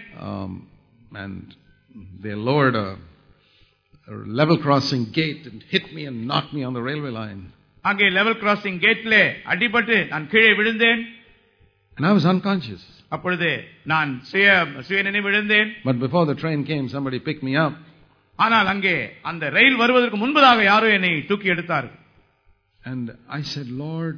And they lowered a level crossing gate and hit me and knocked me on the railway line. அங்கே லெவல் கிராசிங் கேட்ல அடிபட்டு நான் கீழே விழுந்தேன். And I was unconscious. அப்பொழுது நான் சுய நினைவு விழுந்தேன். But before the train came, somebody picked me up. ஆனால் அங்கே அந்த ரயில் வருவதற்கு முன்பதாக யாரோ என்னை தூக்கி எடுத்தார்கள். And I said, Lord,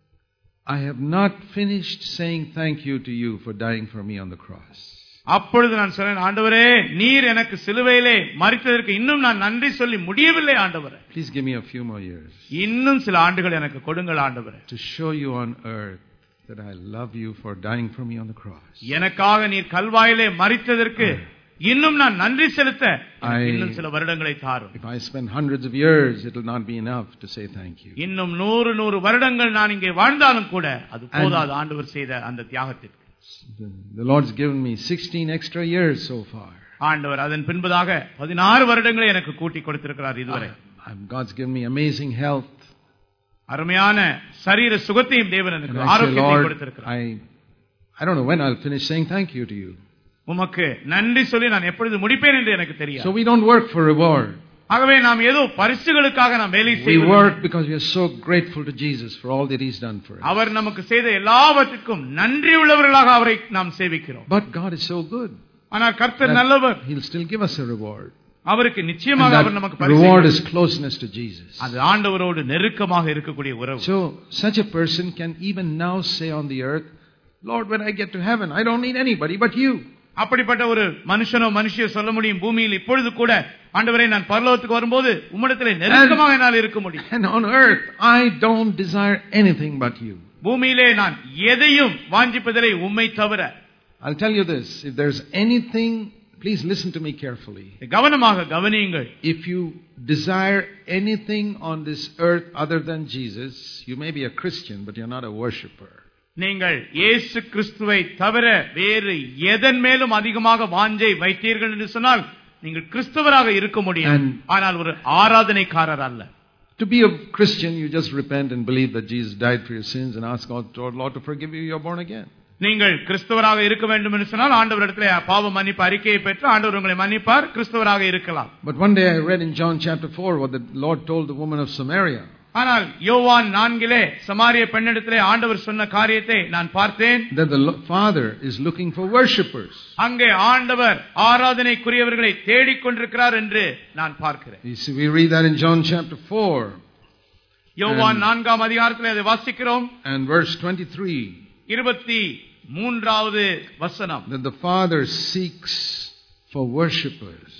I have not finished saying thank you to you for dying for me on the cross. அப்பொழுது நான் சொன்னேன், ஆண்டவரே, நீர் எனக்கு சிலுவையிலே மரித்ததற்கு இன்னும் நான் நன்றி சொல்லி முடியவில்லை ஆண்டவரே. Please give me a few more years. இன்னும் சில ஆண்டுகள் எனக்கு கொடுங்கள் ஆண்டவரே. To show you on earth that I love you for dying for me on the cross. எனக்காக நீர் கல்வாயிலே மரித்ததற்கு இன்னும் நான் நன்றி செலுத்த இன்னும் சில வருடங்களை தாரும். If I spend hundreds of years, it will not be enough to say thank you. இன்னும் 100 வருடங்கள் நான் இங்கே வாழ்ந்தாலும் கூட அது போதாது ஆண்டவர் செய்த அந்த தியாகத்திற்கு. The Lord's given me 16 extra years so far. ஆண்டவர் அதன் பின்பதாக 16 வருடங்களை எனக்கு கூட்டி கொடுத்திருக்கிறார் இதுவரை. God's given me amazing health. அருமையான சரீர சுகத்தையும் தேவன் எனக்கு ஆரோக்கியத்தை கொடுத்திருக்கிறார். I don't know when I'll finish saying thank you to you. உமக்கு நன்றி சொல்லி நான் எப்பொழுது முடிப்பேன் என்று எனக்கு தெரியாது. So we don't work for reward. ஆகவே நாம் ஏதோ பரிசுகளுக்காக நாம் வேலை செய்யவில்லை. We work because we are so grateful to Jesus for all that he's done for us. அவர் நமக்கு செய்த எல்லாவற்றிற்கும் நன்றி உள்ளவர்களாக அவரை நாம் சேவிக்கிறோம். But God is so good. ஆனால் கர்த்தர் நல்லவர். He'll still give us a reward. அவருக்கு நிச்சயமாக அவர் நமக்கு பரிசு. Reward is closeness to Jesus. அது ஆண்டவரோடு நெருக்கமாக இருக்கக்கூடிய உறவு. So such a person can even now say on the earth, Lord, when I get to heaven, I don't need anybody but you. அப்படிப்பட்ட ஒரு மனுஷனோ மனுஷியோ சொல்ல முடியும், பூமியில் இப்பொழுது கூட, ஆண்டவரே நான் பரலோகத்துக்கு வரும்போது உம்மிடத்திலே நெருக்கமாக என்னால் இருக்க முடியும். And on earth I don't desire anything but you. பூமியிலே நான் எதையும் வாஞ்சிப்பதில்லை உம்மை தவிர. I'll tell you this, if there's anything, please listen to me carefully. கவனமாக கவனியுங்கள். If you desire anything on this earth other than Jesus, you may be a Christian but you're not a worshipper. நீங்கள் இயேசு கிறிஸ்துவை தவிர வேறு எதன் மேலும் அதிகமாக வாஞ்சை வைத்தீர்கள் என்று சொன்னால் நீங்கள் கிறிஸ்தவராக இருக்க முடியும், ஆனால் ஒரு ஆராதனைக்காரர் அல்ல. To be a Christian, you just repent and believe that Jesus died for your sins and ask God, Lord, to forgive you. You're born again. நீங்கள் கிறிஸ்தவராக இருக்க வேண்டும் என்று சொன்னால் ஆண்டவரிடத்திலே பாவ மன்னிப்பு அறிக்கையை பெற்று ஆண்டவர் உங்களை மன்னிப்பார், கிறிஸ்தவராக இருக்கலாம். But one day I read in John chapter 4 what the Lord told the woman of Samaria. ஆனால் யோவான் 4 சமாரிய பெண்ணிடத்திலே ஆண்டவர் சொன்ன காரியத்தை நான் பார்த்தேன். That the Father is looking for worshippers. அங்கே ஆண்டவர் ஆராதனைக்குரியவர்களை தேடிக் கொண்டிருக்கிறார் என்று நான் பார்க்கிறேன். You see, we read that in John chapter 4. யோவான் 4ஆம் அதிகாரத்திலே அதை வாசிக்கிறோம். And verse 23. 23வது வசனம். That the Father seeks for worshippers.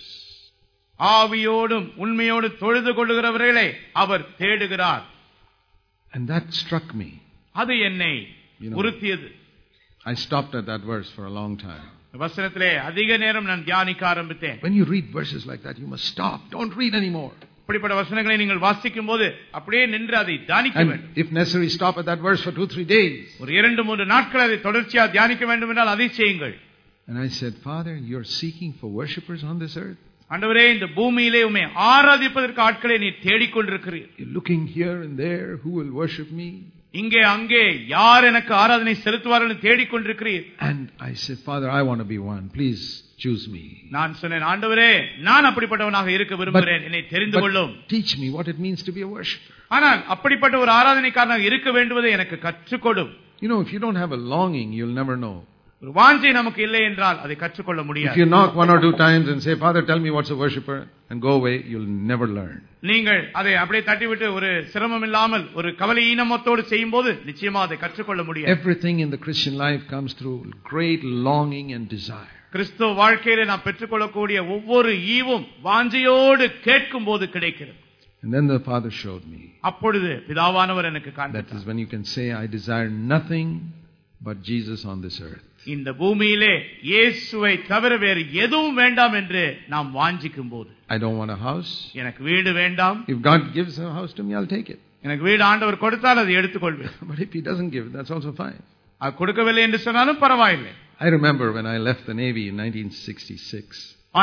ஆவியோடும் உண்மையோடு தொழுது கொள்ளுகிறவர்களை அவர் தேடுகிறார். And that struck me. அது என்னை உறுத்தியது. I stopped at that verse for a long time. வசனத்திலே அதிக நேரம் நான் தியானிக்க ஆரம்பித்தேன். When you read verses like that, you must stop. Don't read anymore. இப்படிப்பட்ட வசனங்களை நீங்கள் வாசிக்கும்போது அப்படியே நின்று அதை தியானிக்க வேண்டும். If necessary, stop at that verse for 2-3 days. ஒரு 2-3 நாட்கள் அதை தொடர்ச்சியா தியானிக்க வேண்டும் என்றால் அதை செய்யுங்கள். And I said, Father, you're seeking for worshippers on this earth. ஆண்டவரே, இந்த பூமியிலே உம்மை ஆராதிப்பதற்கு ஆட்களை நீ தேடிக்கொண்டிருக்கிறீர். You're looking here and there, who will worship me? இங்கே அங்கே யார் எனக்கு ஆராதனை செலுத்துவார்கள் தேடிக்கொண்டிருக்கிறீர். And I said, Father, I want to be one. Please choose me. நான் சொன்னேன், ஆண்டவரே, நான் அப்படிப்பட்டவனாக இருக்க விரும்புகிறேன், என்னை தெரிந்து கொள்ளும். Teach me what it means to be a worshipper. ஆனால் அப்படிப்பட்ட ஒரு ஆராதனைக்காரனாக இருக்க வேண்டுவதை எனக்கு கற்றுக் கொடும். You know, if you don't have a longing, you'll never know. ஒரு வாஞ்சை நமக்கு இல்லை என்றால் அதை கற்றுக்கொள்ள முடியாது. If you knock 1 or 2 times and say, Father, tell me what's a worshipper, and go away, you'll never learn. நீங்கள் அதை அப்படியே தட்டிவிட்டு ஒரு சிரமம் இல்லாமல் ஒரு கவலை ஈனமத்தோடு செய்யும்போது நிச்சயமா அதை கற்றுக்கொள்ள முடியாது. Everything in the Christian life comes through great longing and desire. கிறிஸ்துவ வாழ்க்கையிலே நாம் பெற்றுக்கொள்ளக்கூடிய ஒவ்வொரு ஈவும் வாஞ்சையோடு கேட்கும் போது கிடைக்கிறது. And then the Father showed me. அப்பொழுது பிதாவானவர் எனக்கு காண்பித்தார். That is when you can say, I desire nothing but Jesus on this earth. இந்த பூமியிலே இயேசுவை தவிர வேறு எதுவும் வேண்டாம் என்று நாம் வாஞ்சிக்கும் போது, I don't want a house. எனக்கு வீடு வேண்டாம். If God gives a house to me, I'll take it. எனக்கு வீடு ஆண்டவர் கொடுத்தால் அதை எடுத்துக்கொள்வேன். But if he doesn't give it, that's also fine. அது கொடுக்கவில்லை என்று சொன்னாலும் பரவாயில்லை. I remember when I left the Navy in 1966.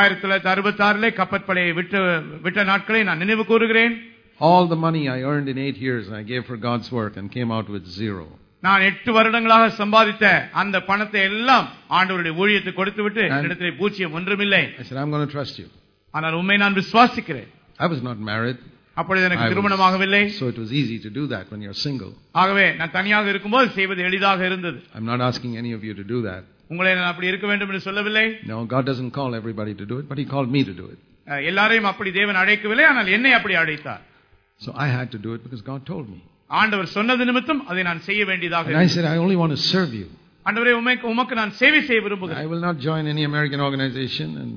1966 கப்பற்படையை விட்ட நாட்களை நான் நினைவு கூறுகிறேன். All the money I earned in 8 years I gave for God's work and came out with zero. நான் 8 வருடங்களாக சம்பாதித்த அந்த பணத்தை எல்லாம் ஆண்டவருடைய ஊழியத்துக்கு கொடுத்துவிட்டு என்னிடத்திலே பூச்சியம் ஒன்றுமில்லை. I said, I'm going to trust you. ஆனால் உம்மை நான் விசுவாசிக்கிறேன். I was not married. அப்பொழுது எனக்கு திருமணமாகவில்லை. So it was easy to do that when you're single. ஆகவே நான் தனியாக இருக்கும்போது செய்வது எளிதாக இருந்தது. I'm not asking any of you to do that. உங்களை நான் அப்படி இருக்க வேண்டும் என்று சொல்லவில்லை. No, God doesn't call everybody to do it, but he called me to do it. எல்லாரையும் அப்படி தேவன் அழைக்கவில்லை, ஆனால் என்னை அப்படி அழைத்தார். So I had to do it because God told me. ஆண்டவர் சொன்னது நிமித்தம் அதை நான் செய்ய வேண்டியதாக இருந்தது. And I said, I only want to serve you. ஆண்டவரே, உமக்கு நான் சேவை செய்ய விரும்புகிறேன். I will not join any American organization and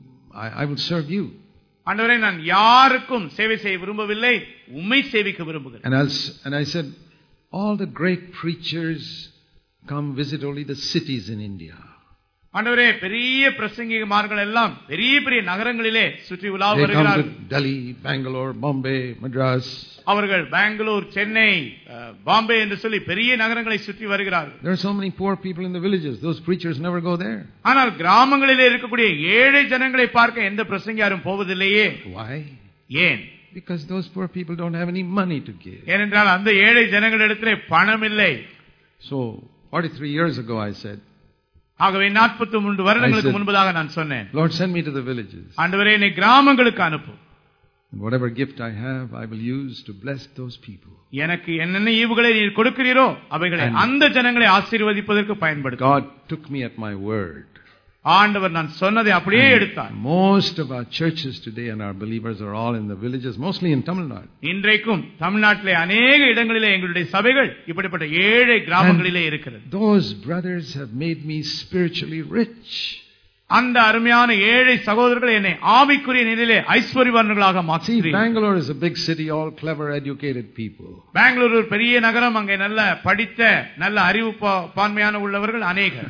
I will serve you. ஆண்டவரே, நான் யாருக்கும் சேவை செய்ய விரும்பவில்லை, உம்மை சேவிக்க விரும்புகிறேன். And I said, all the great preachers come visit only the cities in India. ஆண்டவரே, பெரிய பிரசங்கிமார்கள் எல்லாம் பெரிய பெரிய நகரங்களிலே சுற்றி உலா வருகிறார்கள். Delhi, Bangalore, Bombay, Madras. அவர்கள் பெங்களூர், சென்னை, பாம்பே என்று சொல்லி பெரிய நகரங்களை சுற்றி வருகிறார்கள். There are so many poor people in the villages. Those preachers never go there. ஆனால் கிராமங்களிலே இருக்கக்கூடிய ஏழை ஜனங்களை பார்க்க எந்த பிரசங்கியாரும் போவதில்லையே. Why? ஏன்? Because those poor people don't have any money to give. ஏனென்றால் அந்த ஏழை ஜனங்களிடத்திலே பணம் இல்லை. So 43 years ago I said, ஆகவே 43 வருடங்களுக்கு முன்பதாக நான் சொன்னேன், Lord, send me to the villages. ஆண்டவரே, என்னை கிராமங்களுக்கு அனுப்பு. Whatever gift I have, I will use to bless those people. எனக்கு என்னென்ன ஈவுகளை நீர் கொடுக்கிறீரோ அவைகளை அந்த ஜனங்களை ஆசீர்வதிப்பதற்கு பயன்படுத்து. God took me at my word. ஆண்டவர் நான் சொன்னதை அப்படியே எடுத்தார். Most of our churches today and our believers are all in the villages, mostly in Tamil Nadu. இன்றைக்கும் தமிழ்நாட்டிலே अनेक இடங்களிலே எங்களுடைய சபைகள் இப்படிப்பட்ட ஏழை கிராமங்களிலே இருக்கிறது. Those brothers have made me spiritually rich. அந்த அருமையான ஏழை சகோதரர்கள் என்னை ஆவிக்குரிய நிலையிலே ஐஸ்வர்யவான்களாக மாற்றினார்கள். Bangalore is a big city, all clever, educated people. Bangalore ஒரு பெரிய நகரம், அங்கே நல்ல படித்த நல்ல அறிவு பான்மையான உள்ளவர்கள் அநேகர்.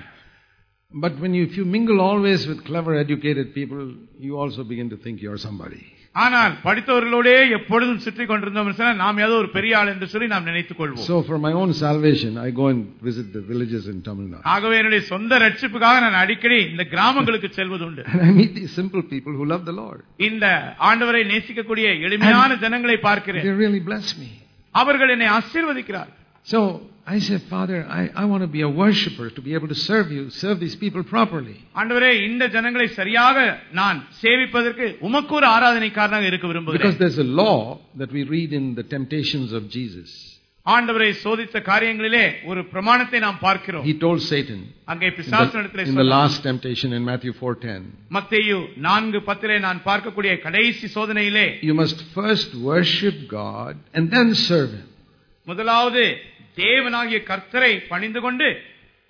But if you mingle always with clever, educated people, you also begin to think you're somebody. ஆனால் படித்தவர்களோடே எப்பொழுதும் சுற்றி கொண்டிருந்தோம் என்றால் நாம் ஏதோ ஒரு பெரிய ஆள் என்று சொல்லி நாம் நினைத்துக் கொள்வோம். So for my own salvation, I go and visit the villages in Tamil Nadu. ஆகவே என்னுடைய சொந்த ரட்சிப்புக்காக நான் அடிக்கடி இந்த கிராமங்களுக்கு செல்வது உண்டு. And I meet these simple people who love the Lord. இந்த ஆண்டவரை நேசிக்கக்கூடிய எளிமையான ஜனங்களை பார்க்கிறேன். They really bless me. அவர்கள் என்னை ஆசீர்வதிக்கிறார்கள். So I said, Father, I want to be a worshipper, to be able to serve you, serve these people properly. ஆண்டவரே, இந்த ஜனங்களை சரியாக நான் சேவிப்பதற்கு உமக்கு ஒரு ஆராதனைக்காரனாக இருக்க விரும்புகிறேன். Because there's a law that we read in the temptations of Jesus. ஆண்டவரை சோதித்த காரியங்களிலே ஒரு பிரமாணத்தை நாம் பார்க்கிறோம். He told Satan அங்கே பிசாசனிடத்திலே in the last temptation in Matthew 4:10. மத்தேயு 4:10 நான் பார்க்கக்கூடிய கடைசி சோதனையிலே, you must first worship God and then serve him. முதலாவது தேவனாகிய கர்த்தரை பணிந்து கொண்டு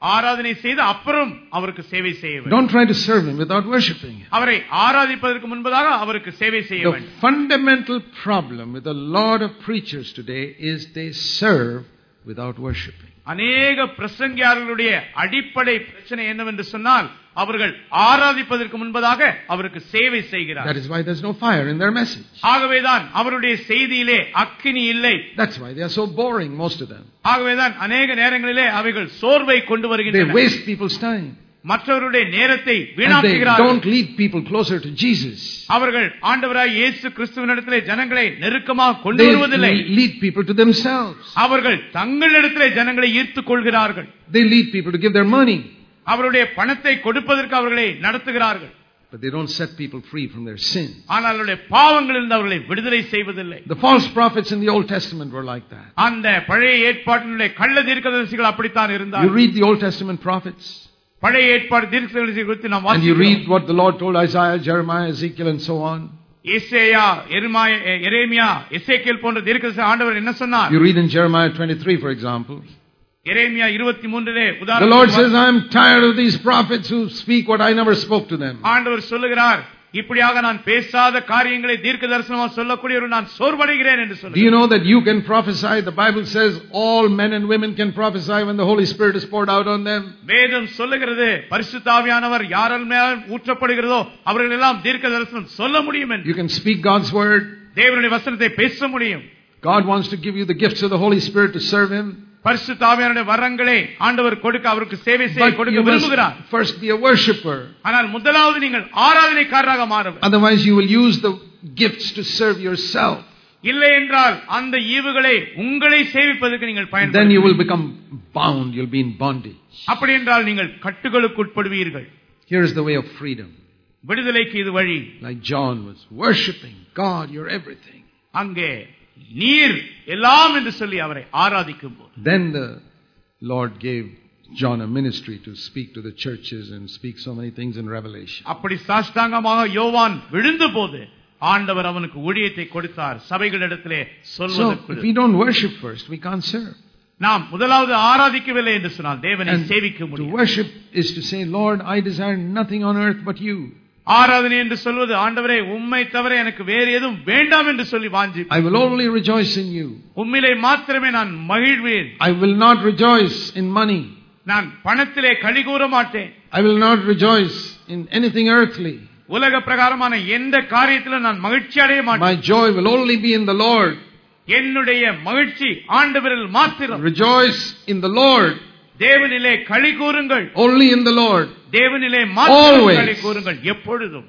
ஆராதனை செய்து அப்புறம் அவருக்கு சேவை செய்ய வேண்டும். Don't try to serve him without worshiping him. அவரை ஆராதிப்பதற்கு முன்பதாக அவருக்கு சேவை செய்ய வேண்டும். The fundamental problem with a lot of preachers today is they serve without worshiping. அநேக பிரசங்கியாளர்களுடைய அடிப்படை பிரச்சனை என்னவென்று சொன்னால் அவர்கள் ஆராதிப்பதற்கு முன்பதாக அவருக்கு சேவை செய்கிறார்கள். That is why there's no fire in their message. ஆகவேதான் அவருடைய செய்தியிலே அக்கினி இல்லை. That's why they are so boring, most of them. ஆகவேதான் அநேக நேரங்களிலே அவைகள் சோர்வை கொண்டு வருகின்றன. They waste people's time. மற்றவருடைய நேரத்தை And they வீணாக்குகிறார்கள். don't lead people closer to Jesus. அவர்கள் ஆண்டவராய் இயேசு கிறிஸ்துவினிடத்திலே ஜனங்களை நெருக்கமாக கொண்டு They வருவதில்லை. lead people to themselves. அவர்கள் தங்களிடத்திலே ஜனங்களை ஈர்த்துக் கொள்கிறார்கள். They lead people to give their money. அவருடைய பணத்தை கொடுப்பதற்கு அவர்களை நடத்துகிறார்கள். But they don't set people free from their sin. ஆனால் அவருடைய பாவங்களிலிருந்து அவர்களை விடுதலை செய்வதில்லை. The false prophets in the Old Testament were like that. அந்த பழைய ஏற்பாட்டினுடைய கள்ள தீர்க்கதரிசிகள் அப்படித்தான் You இருந்தார்கள். read the Old Testament prophets. பழைய ஏற்பாடு தீர்க்கதரிசிகளை குறித்து நாம் And you வாசிக்கிறோம். read what the Lord told Isaiah, Jeremiah, Ezekiel and so on. ஏசாயா, எரேமியா, எசேக்கியேல் போன்ற தீர்க்கதரிசி ஆண்டவர் என்ன சொன்னார்? You read in Jeremiah 23, for example. Jeremiah 23 The Lord says, I am tired of these prophets who speak what I never spoke to them. ஆண்டவர் சொல்லுகிறார், இப்படியாக நான் பேசாத காரியங்களை தீர்க்க தரிசனமாக சொல்லக்கூடியவர் நான் சோர்வடைகிறேன் என்று Do you சொல்லுகிறார். know that you can prophesy? The Bible says all men and women can prophesy when the Holy Spirit is poured out on them. வேதம் சொல்லுகிறது பரிசுத்த ஆவியானவர் யாரால் மேல் ஊற்றப்படுகிறதோ அவர்கள் எல்லாம் தீர்க்க தரிசனம் சொல்ல முடியும் என்று. You can speak God's word. தேவனுடைய வசனத்தை பேச முடியும். God wants to give you the gifts of the Holy Spirit to serve Him. பரிசுத்த ஆவியானவருடைய வரங்களை ஆண்டவர் கொடுக்க அவருக்கு சேவை செய்ய But கொடுக்க you விரும்புகிறார். must first be a worshipper. ஆனால் முதலாவது நீங்கள் ஆராதனைக்காரராக மாற வேண்டும். Otherwise you will use the gifts to serve yourself. இல்லை என்றால் அந்த ஈவுகளை உங்களை சேவிப்பதற்கு நீங்கள் Then you பயன்படுத்துவீர்கள். will become bound. You'll be in bondage. அப்படி என்றால் நீங்கள் கட்டுகளுக்கு உட்படுவீர்கள். Here is the way of freedom. விடுதலைக்கு இது வழி. Like John was worshiping God, you're everything. அங்கே நீர் எல்லாம் என்று சொல்லி அவரை ஆராதிக்கும் போது Then the Lord gave John a ministry to speak to the churches and speak so many things in Revelation. அப்படி சாஷ்டாங்கமாக யோவான் விழுந்த போது ஆண்டவர் அவனுக்கு ஊழியத்தை கொடுத்தார் சபைகளிடத்திலே So சொல்வதற்கு. if we don't worship first, we can't serve. நாம் முதலாவது ஆராதிக்கவில்லை என்று சொன்னால் தேவனை சேவிக்க To முடியும். worship is to say, Lord, I desire nothing on earth but you. ஆராதனை என்று சொல்வது ஆண்டவரே உம்மை தவிர எனக்கு வேறு எதுவும் வேண்டாம் என்று சொல்லி வாஞ்சி. I will only rejoice in you. உம்மிலே மாத்திரமே நான் மகிழ்வேன். I will not rejoice in money. நான் பணத்திலே களி கூற மாட்டேன். I will not rejoice in anything earthly. உலக பிரகாரமான எந்த காரியத்திலும் நான் மகிழ்ச்சி அடைய மாட்டேன். My joy will only be in the Lord. என்னுடைய மகிழ்ச்சி ஆண்டவரில் மாத்திரம். Rejoice in the Lord. தேவனிலே களி கூறுங்கள். Only in the Lord. தேவனிலே மாத்திரம் Always. களி கூறுங்கள் எப்பொழுதும்.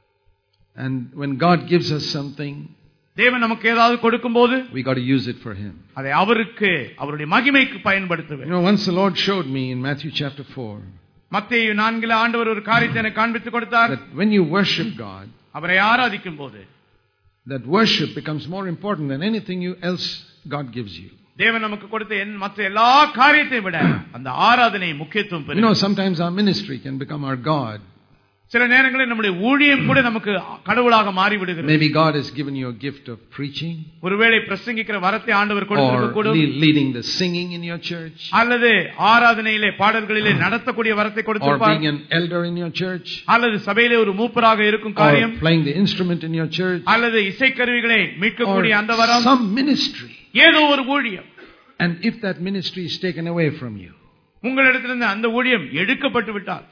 And when God gives us something, தேவன் நமக்கு ஏதாவது கொடுக்கும்போது we got to use it for Him. அதை அவருக்கு அவருடைய மகிமைக்கு பயன்படுத்த வேண்டும். You know, once the Lord showed me in Matthew chapter 4 மத்தேயு 4 ஆண்டவர் ஒரு காரியத்தை எனக்கு காண்பித்து கொடுத்தார். that when you worship God, அவரை ஆராதிக்கும் போது that worship becomes more important than anything else God gives you. தேவன் நமக்கு கொடுத்த மற்ற எல்லா காரியத்தையும் விட அந்த ஆராதனை முக்கியத்துவம் You பெறும். know, sometimes our ministry can become our God. சில நேரங்களில் நம்முடைய ஊழியம் கூட நமக்கு கடவுளாக மாறி விடுகிறது. Maybe God has given you a gift of preaching, ஒருவேளை பிரசங்கிக்கிற வரத்தை ஆண்டவர் or கொடுத்திருக்க கூடும். leading the singing in your church, அல்லது ஆராதனையிலே பாடல்களிலே நடத்தக்கூடிய வரத்தை or கொடுத்திருப்பார். being an elder in your church, அல்லது சபையிலே ஒரு மூப்பராக இருக்கும் or காரியம், playing the instrument in your church, அல்லது இசைக்கருவிகளை or மீட்கக்கூடிய அந்த வரம், some ministry. ஏதோ ஒரு ஊழியம். And if that ministry is taken away from you, உங்களிடத்திலிருந்து அந்த ஊழியம் எடுக்கப்பட்டு விட்டால்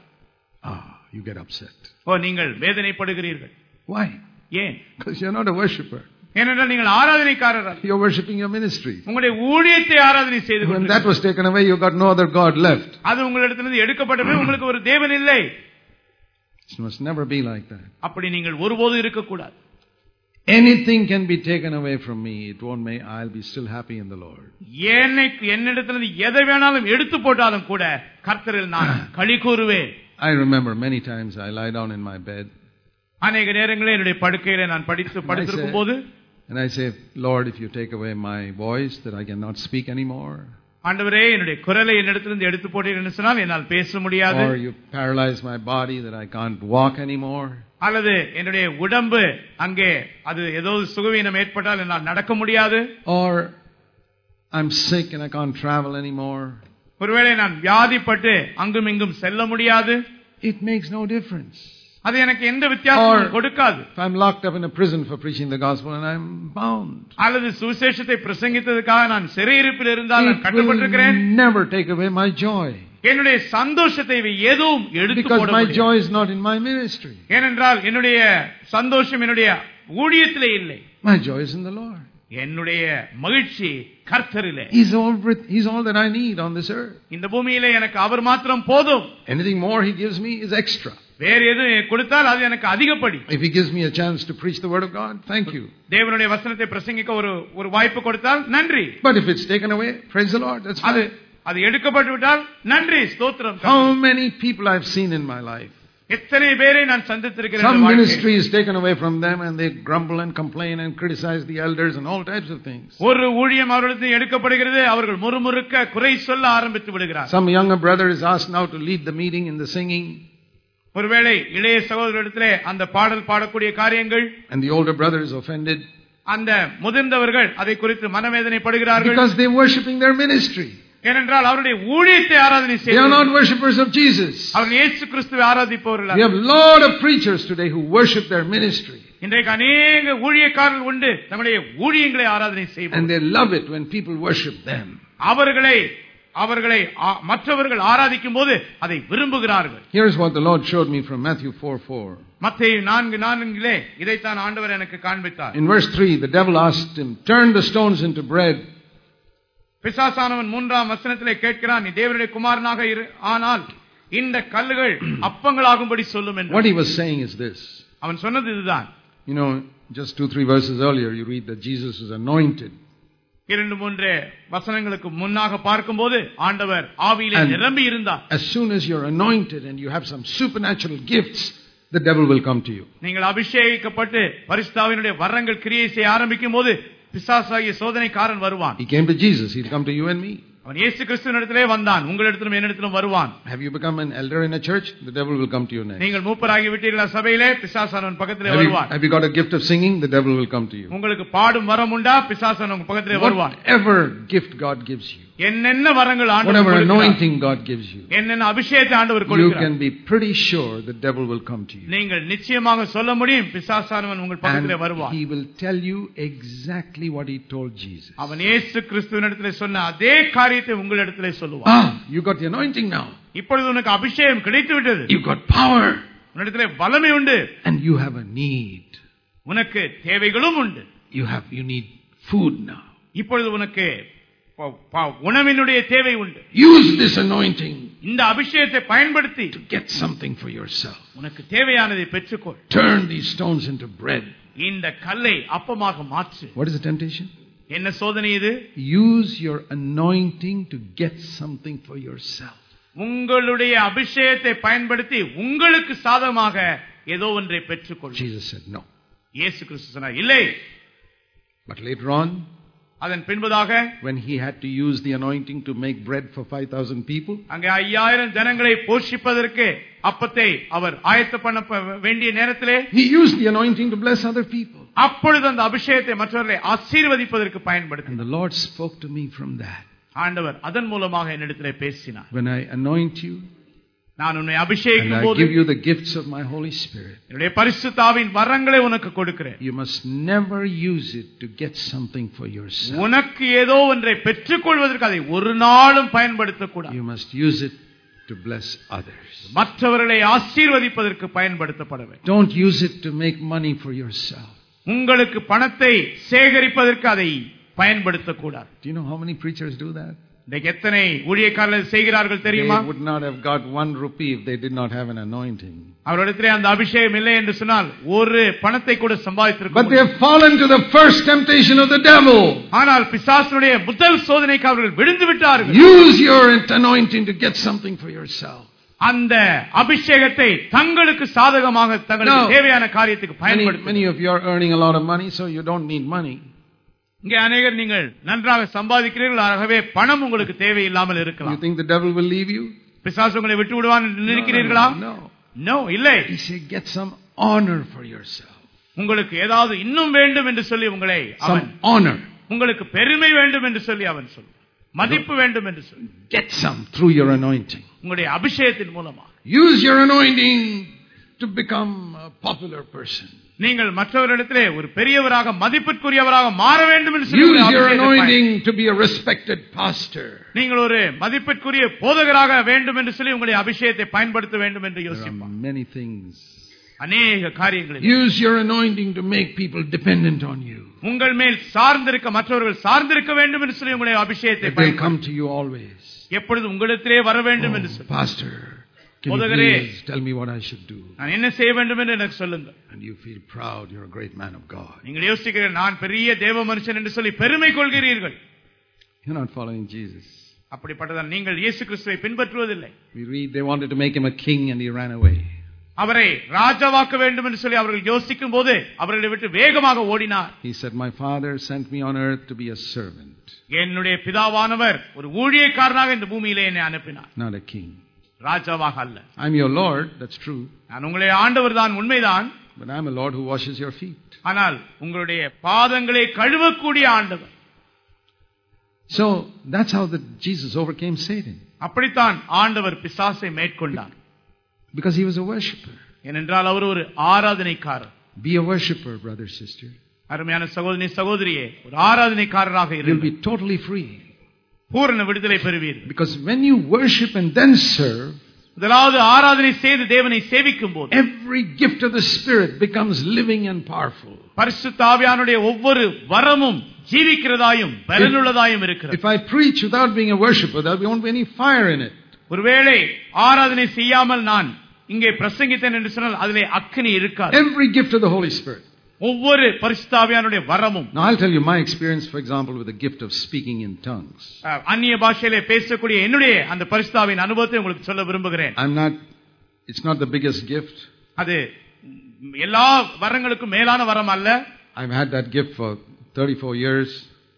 you get upset. நீங்கள் வேதனைப்படுகிறீர்கள். Why? ஏன்? Because you're not a worshipper. ஏனென்றால் நீங்கள் ஆராதனைக்காரர். You're worshiping your ministry. உங்களுடைய ஊழியத்தை ஆராதனை செய்து When that was taken away, you got no other God left. அது உங்களிடத்திலிருந்து எடுக்கப்பட்டவே உங்களுக்கு ஒரு தேவன் இல்லை. It must never be like that. அப்படி நீங்கள் ஒருபோதும் இருக்கக்கூடாது. Anything can be taken away from me. It won't make. I'll be still happy in the Lord. என்னிடத்திலிருந்து எதை வேணாலும் எடுத்து போட்டாலும் கூட கர்த்தரில் நான் களி கூறுவேன். I remember many times I lie down in my bed. அநேக நேரங்களில் என்னுடைய படுக்கையிலே நான் படுத்திருக்கும் போது and I say, Lord, if you take away my voice that I cannot speak anymore, ஆண்டவரே என்னுடைய குரலை என்னிடத்திலிருந்து எடுத்து போட்டீர்கள் என்று சொன்னால் என்னால் பேச முடியாது. or you paralyze my body that I can't walk anymore, அல்லது என்னுடைய உடம்பு அங்கே அது ஏதோ சுகவீனம் ஏற்பட்டால் என்னால் நடக்க முடியாது. or I'm sick and I can't travel anymore, ஒருவேளை நான் வியாதிப்பட்டு அங்கும் இங்கும் செல்ல முடியாது. It makes no difference. அது எனக்கு எந்த வித்தியாசமும் கொடுக்காது. If I'm locked up in a prison for preaching the gospel and I'm bound, அல்லது சுவிசேஷத்தை பிரசங்கித்ததற்காக நான் சிறையிருப்பில் இருந்தால் நான் கட்டப்பட்டிருக்கிறேன், never take away my joy. என்னுடைய சந்தோஷத்தை எதுவும் எடுத்து போட முடியாது. Because my joy is not in my ministry. ஏனென்றால் என்னுடைய சந்தோஷம் என்னுடைய ஊழியத்திலே இல்லை. My joy is in the Lord. என்னுடைய மகிழ்ச்சி கர்த்தரிலே. He's all that I need on this earth. இந்த பூமியிலே எனக்கு அவர் மாத்திரம் போதும். Anything more he gives me is extra. வேற எது கொடுத்தால் அது எனக்கு அதிகப்படி. If he gives me a chance to preach the word of God, thank you. தேவனுடைய வசனத்தை பிரசங்கிக்க ஒரு வாய்ப்பு கொடுத்தால் நன்றி. But if it's taken away, praise the Lord, that's fine. அது எடுக்கப்பட்டு விட்டால் நன்றி, ஸ்தோத்திரம். How many people I've seen in my life. எத்தனை பேரை நான் சந்தித்திருக்கிறேன். Some ministry is taken away from them and they grumble and complain and criticize the elders and all types of things. ஒரு ஊழியம் அவர்களிடம் எடுக்கப்படுகிறது, அவர்கள் முறுமுறுக்க குறை சொல்ல ஆரம்பித்து விடுகிறார்கள். Some younger brother is asked now to lead the meeting in the singing. ஒருவேளை இளைய சகோதரரிடத்திலே அந்த பாடல் பாடக்கூடிய காரியங்கள், and the older brother is offended. அந்த முதிர்ந்தவர்கள் அதை குறித்து மனவேதனைப்படுகிறார்கள். Because they are worshiping their ministry. ஏனென்றால் அவருடைய ஊழியத்தை ஆராதனை செய்கிறார்கள். They are not worshippers of Jesus. அவர்கள் இயேசு கிறிஸ்துவை ஆராதிப்பவர்கள். We have a lot of preachers today who worship their ministry. இன்றைக்கு अनेक ஊழியக்காரர்கள் உண்டு நம்முடைய ஊழியங்களை ஆராதனை செய்வார்கள். And they love it when people worship them. அவர்களை மற்றவர்கள் ஆராதிக்கும் போது அதை விரும்புகிறார்கள். Here's what the Lord showed me from Matthew 4:4. மத்தேயு 4:4 இதைத்தான் ஆண்டவர் எனக்கு காண்பித்தார். In verse 3 the devil asked him, turn the stones into bread. பிசாசானவன் 3ஆம் வசனத்திலே கேட்கிறான், நீ தேவனுடைய குமாரனாக இரு, ஆனால் இந்த கல்லுகள் அப்பங்களாகும்படி சொல்லும் என்று. What he was saying is this. அவன் சொன்னது இதுதான். You know, just 2-3 verses earlier you read that Jesus is anointed. 2-3 வசனங்களுக்கு முன்னாக பார்க்கும்போது ஆண்டவர் ஆவியிலே நிரம்பி இருந்தார். As soon as you're anointed and you have some supernatural gifts, the devil will come to you. நீங்கள் அபிஷேகிக்கப்பட்டு பரிசுத்தாவினுடைய வரங்கள் கிரியை செய்ய ஆரம்பிக்கும் போது பிசாசாகிய சோதனைக்காரன் வருவான். He came to Jesus, he'll come to you and me. அவன் இயேசு கிறிஸ்துவினிடத்திலே வந்தான், உங்களிடத்திலும் என்னிடத்திலும் வருவான். Have you become an elder in a church? The devil will come to you next. நீங்கள் மூப்பராகி விட்டீர்களா சபையிலே, பிசாசானவன் பக்கத்திலே வருவான். Have you got a gift of singing? The devil will come to you. உங்களுக்கு பாடும் வரம் உண்டா, பிசாசானவன் உங்க பக்கத்திலே வருவான். Whatever gift God gives you, என்னென்ன வரங்கள் ஆண்டவர் whatever கொடுக்கிறார், anointing God gives you, என்னென்ன அபிஷேகத்தை ஆண்டவர் கொடுக்கிறார், you can be pretty sure the devil will come to you. நீங்கள் நிச்சயமாக சொல்ல முடியும் பிசாசானவன் உங்கள் பக்கத்திலே வருவான். He will tell you exactly what he told Jesus. அவன் இயேசு கிறிஸ்துவினிடத்திலே சொன்ன அதே காரியத்தை உங்களிடத்திலே சொல்லுவான். You got the anointing now. இப்பொழுது உனக்கு அபிஷேகம் கிடைத்து விட்டது. You got power. உன்னிடத்திலே வல்லமை உண்டு. And you have a need. உனக்கு தேவைகளும் உண்டு. You need food now. இப்பொழுது உனக்கு உணவினுடைய தேவை உண்டு. Use this anointing. இந்த அபிஷேகத்தை பயன்படுத்தி to get something for yourself. உனக்கு தேவையானதை பெற்றுக்கொள். Turn these stones into bread. இந்த கல்லை அப்பமாக மாற்று. What is the temptation? என்ன சோதனை இது? Use your anointing to get something for yourself. உங்களுடைய அபிஷேகத்தை பயன்படுத்தி உங்களுக்கு சாதகமாக ஏதோ ஒன்றை பெற்றுக்கொள். Jesus said no. இயேசு கிறிஸ்து சொன்னார் இல்லை. But later on, அதன் பின்பதாக when he had to use the anointing to make bread for 5,000 people, அங்கே 5000 ஜனங்களை போஷிப்பதற்கு அப்பத்தை அவர் ஆயத்தம் பண்ண வேண்டிய நேரத்திலே he used the anointing to bless other people. அப்பொழுது அந்த அபிஷேகத்தை மற்றவர்களை ஆசீர்வதிப்பதற்கு பயன்படுத்தினார். And the Lord spoke to me from that. ஆண்டவர் அதன் மூலமாக என்னிடத்திலே பேசினார். When I anoint you, நான் உன்னை அபிஷேகிக்கும் போது, I give you the gifts of my Holy Spirit, என்னுடைய பரிசுத்த ஆவியின் வரங்களை உனக்கு கொடுக்கிறேன். You must never use it to get something for yourself. உனக்கு ஏதோ ஒன்றை பெற்றுக்கொள்வதற்கு அதை ஒரு நாளும் பயன்படுத்த கூடாது. You must use it to bless others. மற்றவர்களை ஆசீர்வதிப்பதற்கு பயன்படுத்தப்பட வேண்டும். Don't use it to make money for yourself. உங்களுக்கு பணத்தை சேகரிப்பதற்கு அதை பயன்படுத்த கூடாது. Do you know how many preachers do that? எத்தனை ஊழியக்காரர்கள் செய்கிறார்கள் தெரியுமா? They would not have got 1 rupee if they did not have an anointing. அவரிடத்திலே அந்த அபிஷேகம் இல்லை என்று சொன்னால் ஒரு பணத்தை கூட சம்பாதித்திருக்க But they have fallen to the first temptation of the devil. ஆனால் பிசாசுடைய முதல் சோதனைக்கு அவர்கள் விழுந்து விட்டார்கள். Use your anointing to get something for yourself. அந்த அபிஷேகத்தை தங்களுக்கு சாதகமாக தங்களுக்கு தேவையான காரியத்துக்கு பயன்படுத்த. Many of you are earning a lot of money, so you don't need money. இங்கே अनेகர் நீங்கள் நன்றாக சம்பாதிக்கிறீர்கள், ஆகவே பணம் உங்களுக்கு தேவையில்லாமல் இருக்கலாம். You think the devil will leave you? பிசாசு உங்களை விட்டு விடுவான் என்று நினைக்கிறீர்களா? No, இல்லை. He said get some honor for yourself. உங்களுக்கு ஏதாவது இன்னும் வேண்டும் என்று சொல்லி உங்களை அவன் honor. உங்களுக்கு பெருமை வேண்டும் என்று சொல்லி அவன் சொல்லுவான். மதிப்பு வேண்டும் என்று சொல்லி. Get some through your anointing. உங்களுடைய அபிஷேகத்தின் மூலமா. Use your anointing to become a popular person. நீங்கள் மற்றவர்களிடத்திலே ஒரு பெரியவராக மதிப்பிற்குரியவராக மாற வேண்டும் என்று சொல்லி. Use your anointing to be a respected pastor. நீங்கள் ஒரு மதிப்பிற்குரிய போதகராக வேண்டும் என்று சொல்லி உங்களுடைய அபிஷேகத்தை பயன்படுத்த வேண்டும் என்று யோசிப்பார். Many things. அநேக காரியங்கள். Use your anointing to make people dependent on you. உங்கள் மேல் சார்ந்திருக்க மற்றவர்கள் சார்ந்திருக்க வேண்டும் என்று சொல்லி உங்களுடைய அபிஷேகத்தை பயன்படுத்த. They come to you always. எப்பொழுது உங்களிடத்திலே வர வேண்டும் என்று சொல்லி. Pastor, can you please tell me what I should do? நான் என்ன செய்ய வேண்டும் என்று எனக்கு சொல்லுங்க. And you feel proud, you're a great man of God. நீங்கள் யோசிக்கிறீர்கள் நான் பெரிய தேவ மனுஷன் என்று சொல்லி பெருமை கொள்கிறீர்கள். You're not following Jesus. அப்படிப்பட்டதால் நீங்கள் இயேசு கிறிஸ்துவை பின்பற்றுவதில்லை. We read they wanted to make him a king and he ran away. அவரை ராஜாவாக்க வேண்டும் என்று சொல்லி அவர்கள் யோசிக்கும் போது அவர்களை விட்டு வேகமாக ஓடினார். He said, my father sent me on earth to be a servant. என்னுடைய பிதாவானவர் ஒரு ஊழியக்காரனாக இந்த பூமியிலே என்னை அனுப்பினார். Not a king. ராஜாவாக அல்ல. I'm your Lord, that's true. நான் உங்களுடைய ஆண்டவர் தான், உண்மைதான். But I'm a Lord who washes your feet. ஆனால் உங்களுடைய பாதங்களை கழுவக்கூடிய ஆண்டவர். So that's how Jesus overcame Satan. அப்படித்தான் ஆண்டவர் பிசாசை மேற்கொண்டார். Because he was a worshipper. ஏனென்றால் அவர் ஒரு ஆராதனைக்காரர். Be a worshipper, brother, sister. அருமையான சகோதரி சகோதரியே, ஒரு ஆராதனைக்காரராக இருங்கள். You'll be totally free. பூரண விடுதலை பெறுவீர்கள். Because when you worship and then serve, முதலாவது ஆராதனை செய்து தேவனை சேவிக்கும் போது every gift of the Spirit becomes living and powerful. பரிசுத்த ஆவியானுடைய ஒவ்வொரு வரமும் ஜீவிக்கிறதாயும் பலனுள்ளதாயும் இருக்கிறது. If I preach without being a worshipper, there won't be any fire in it. ஒருவேளை ஆராதனை செய்யாமல் நான் இங்கே பிரசங்கித்தேன் என்று சொன்னால் அதிலே அக்கினி இருக்காது. Every gift of the Holy Spirit. ஒவ்வொரு பரிசுத்த ஆவியானுடைய வரமும். Now I'll tell you my experience, for example, with the gift of speaking in tongues. அந்நிய பாஷையிலே பேசக்கூடிய என்னுடைய அந்த பரிசுத்த ஆவியின் அனுபவத்தை உங்களுக்கு சொல்ல விரும்புகிறேன். It's not the biggest gift. அது எல்லா வரங்களுக்கும் மேலான வரம் அல்ல. I've had that gift for 34 years.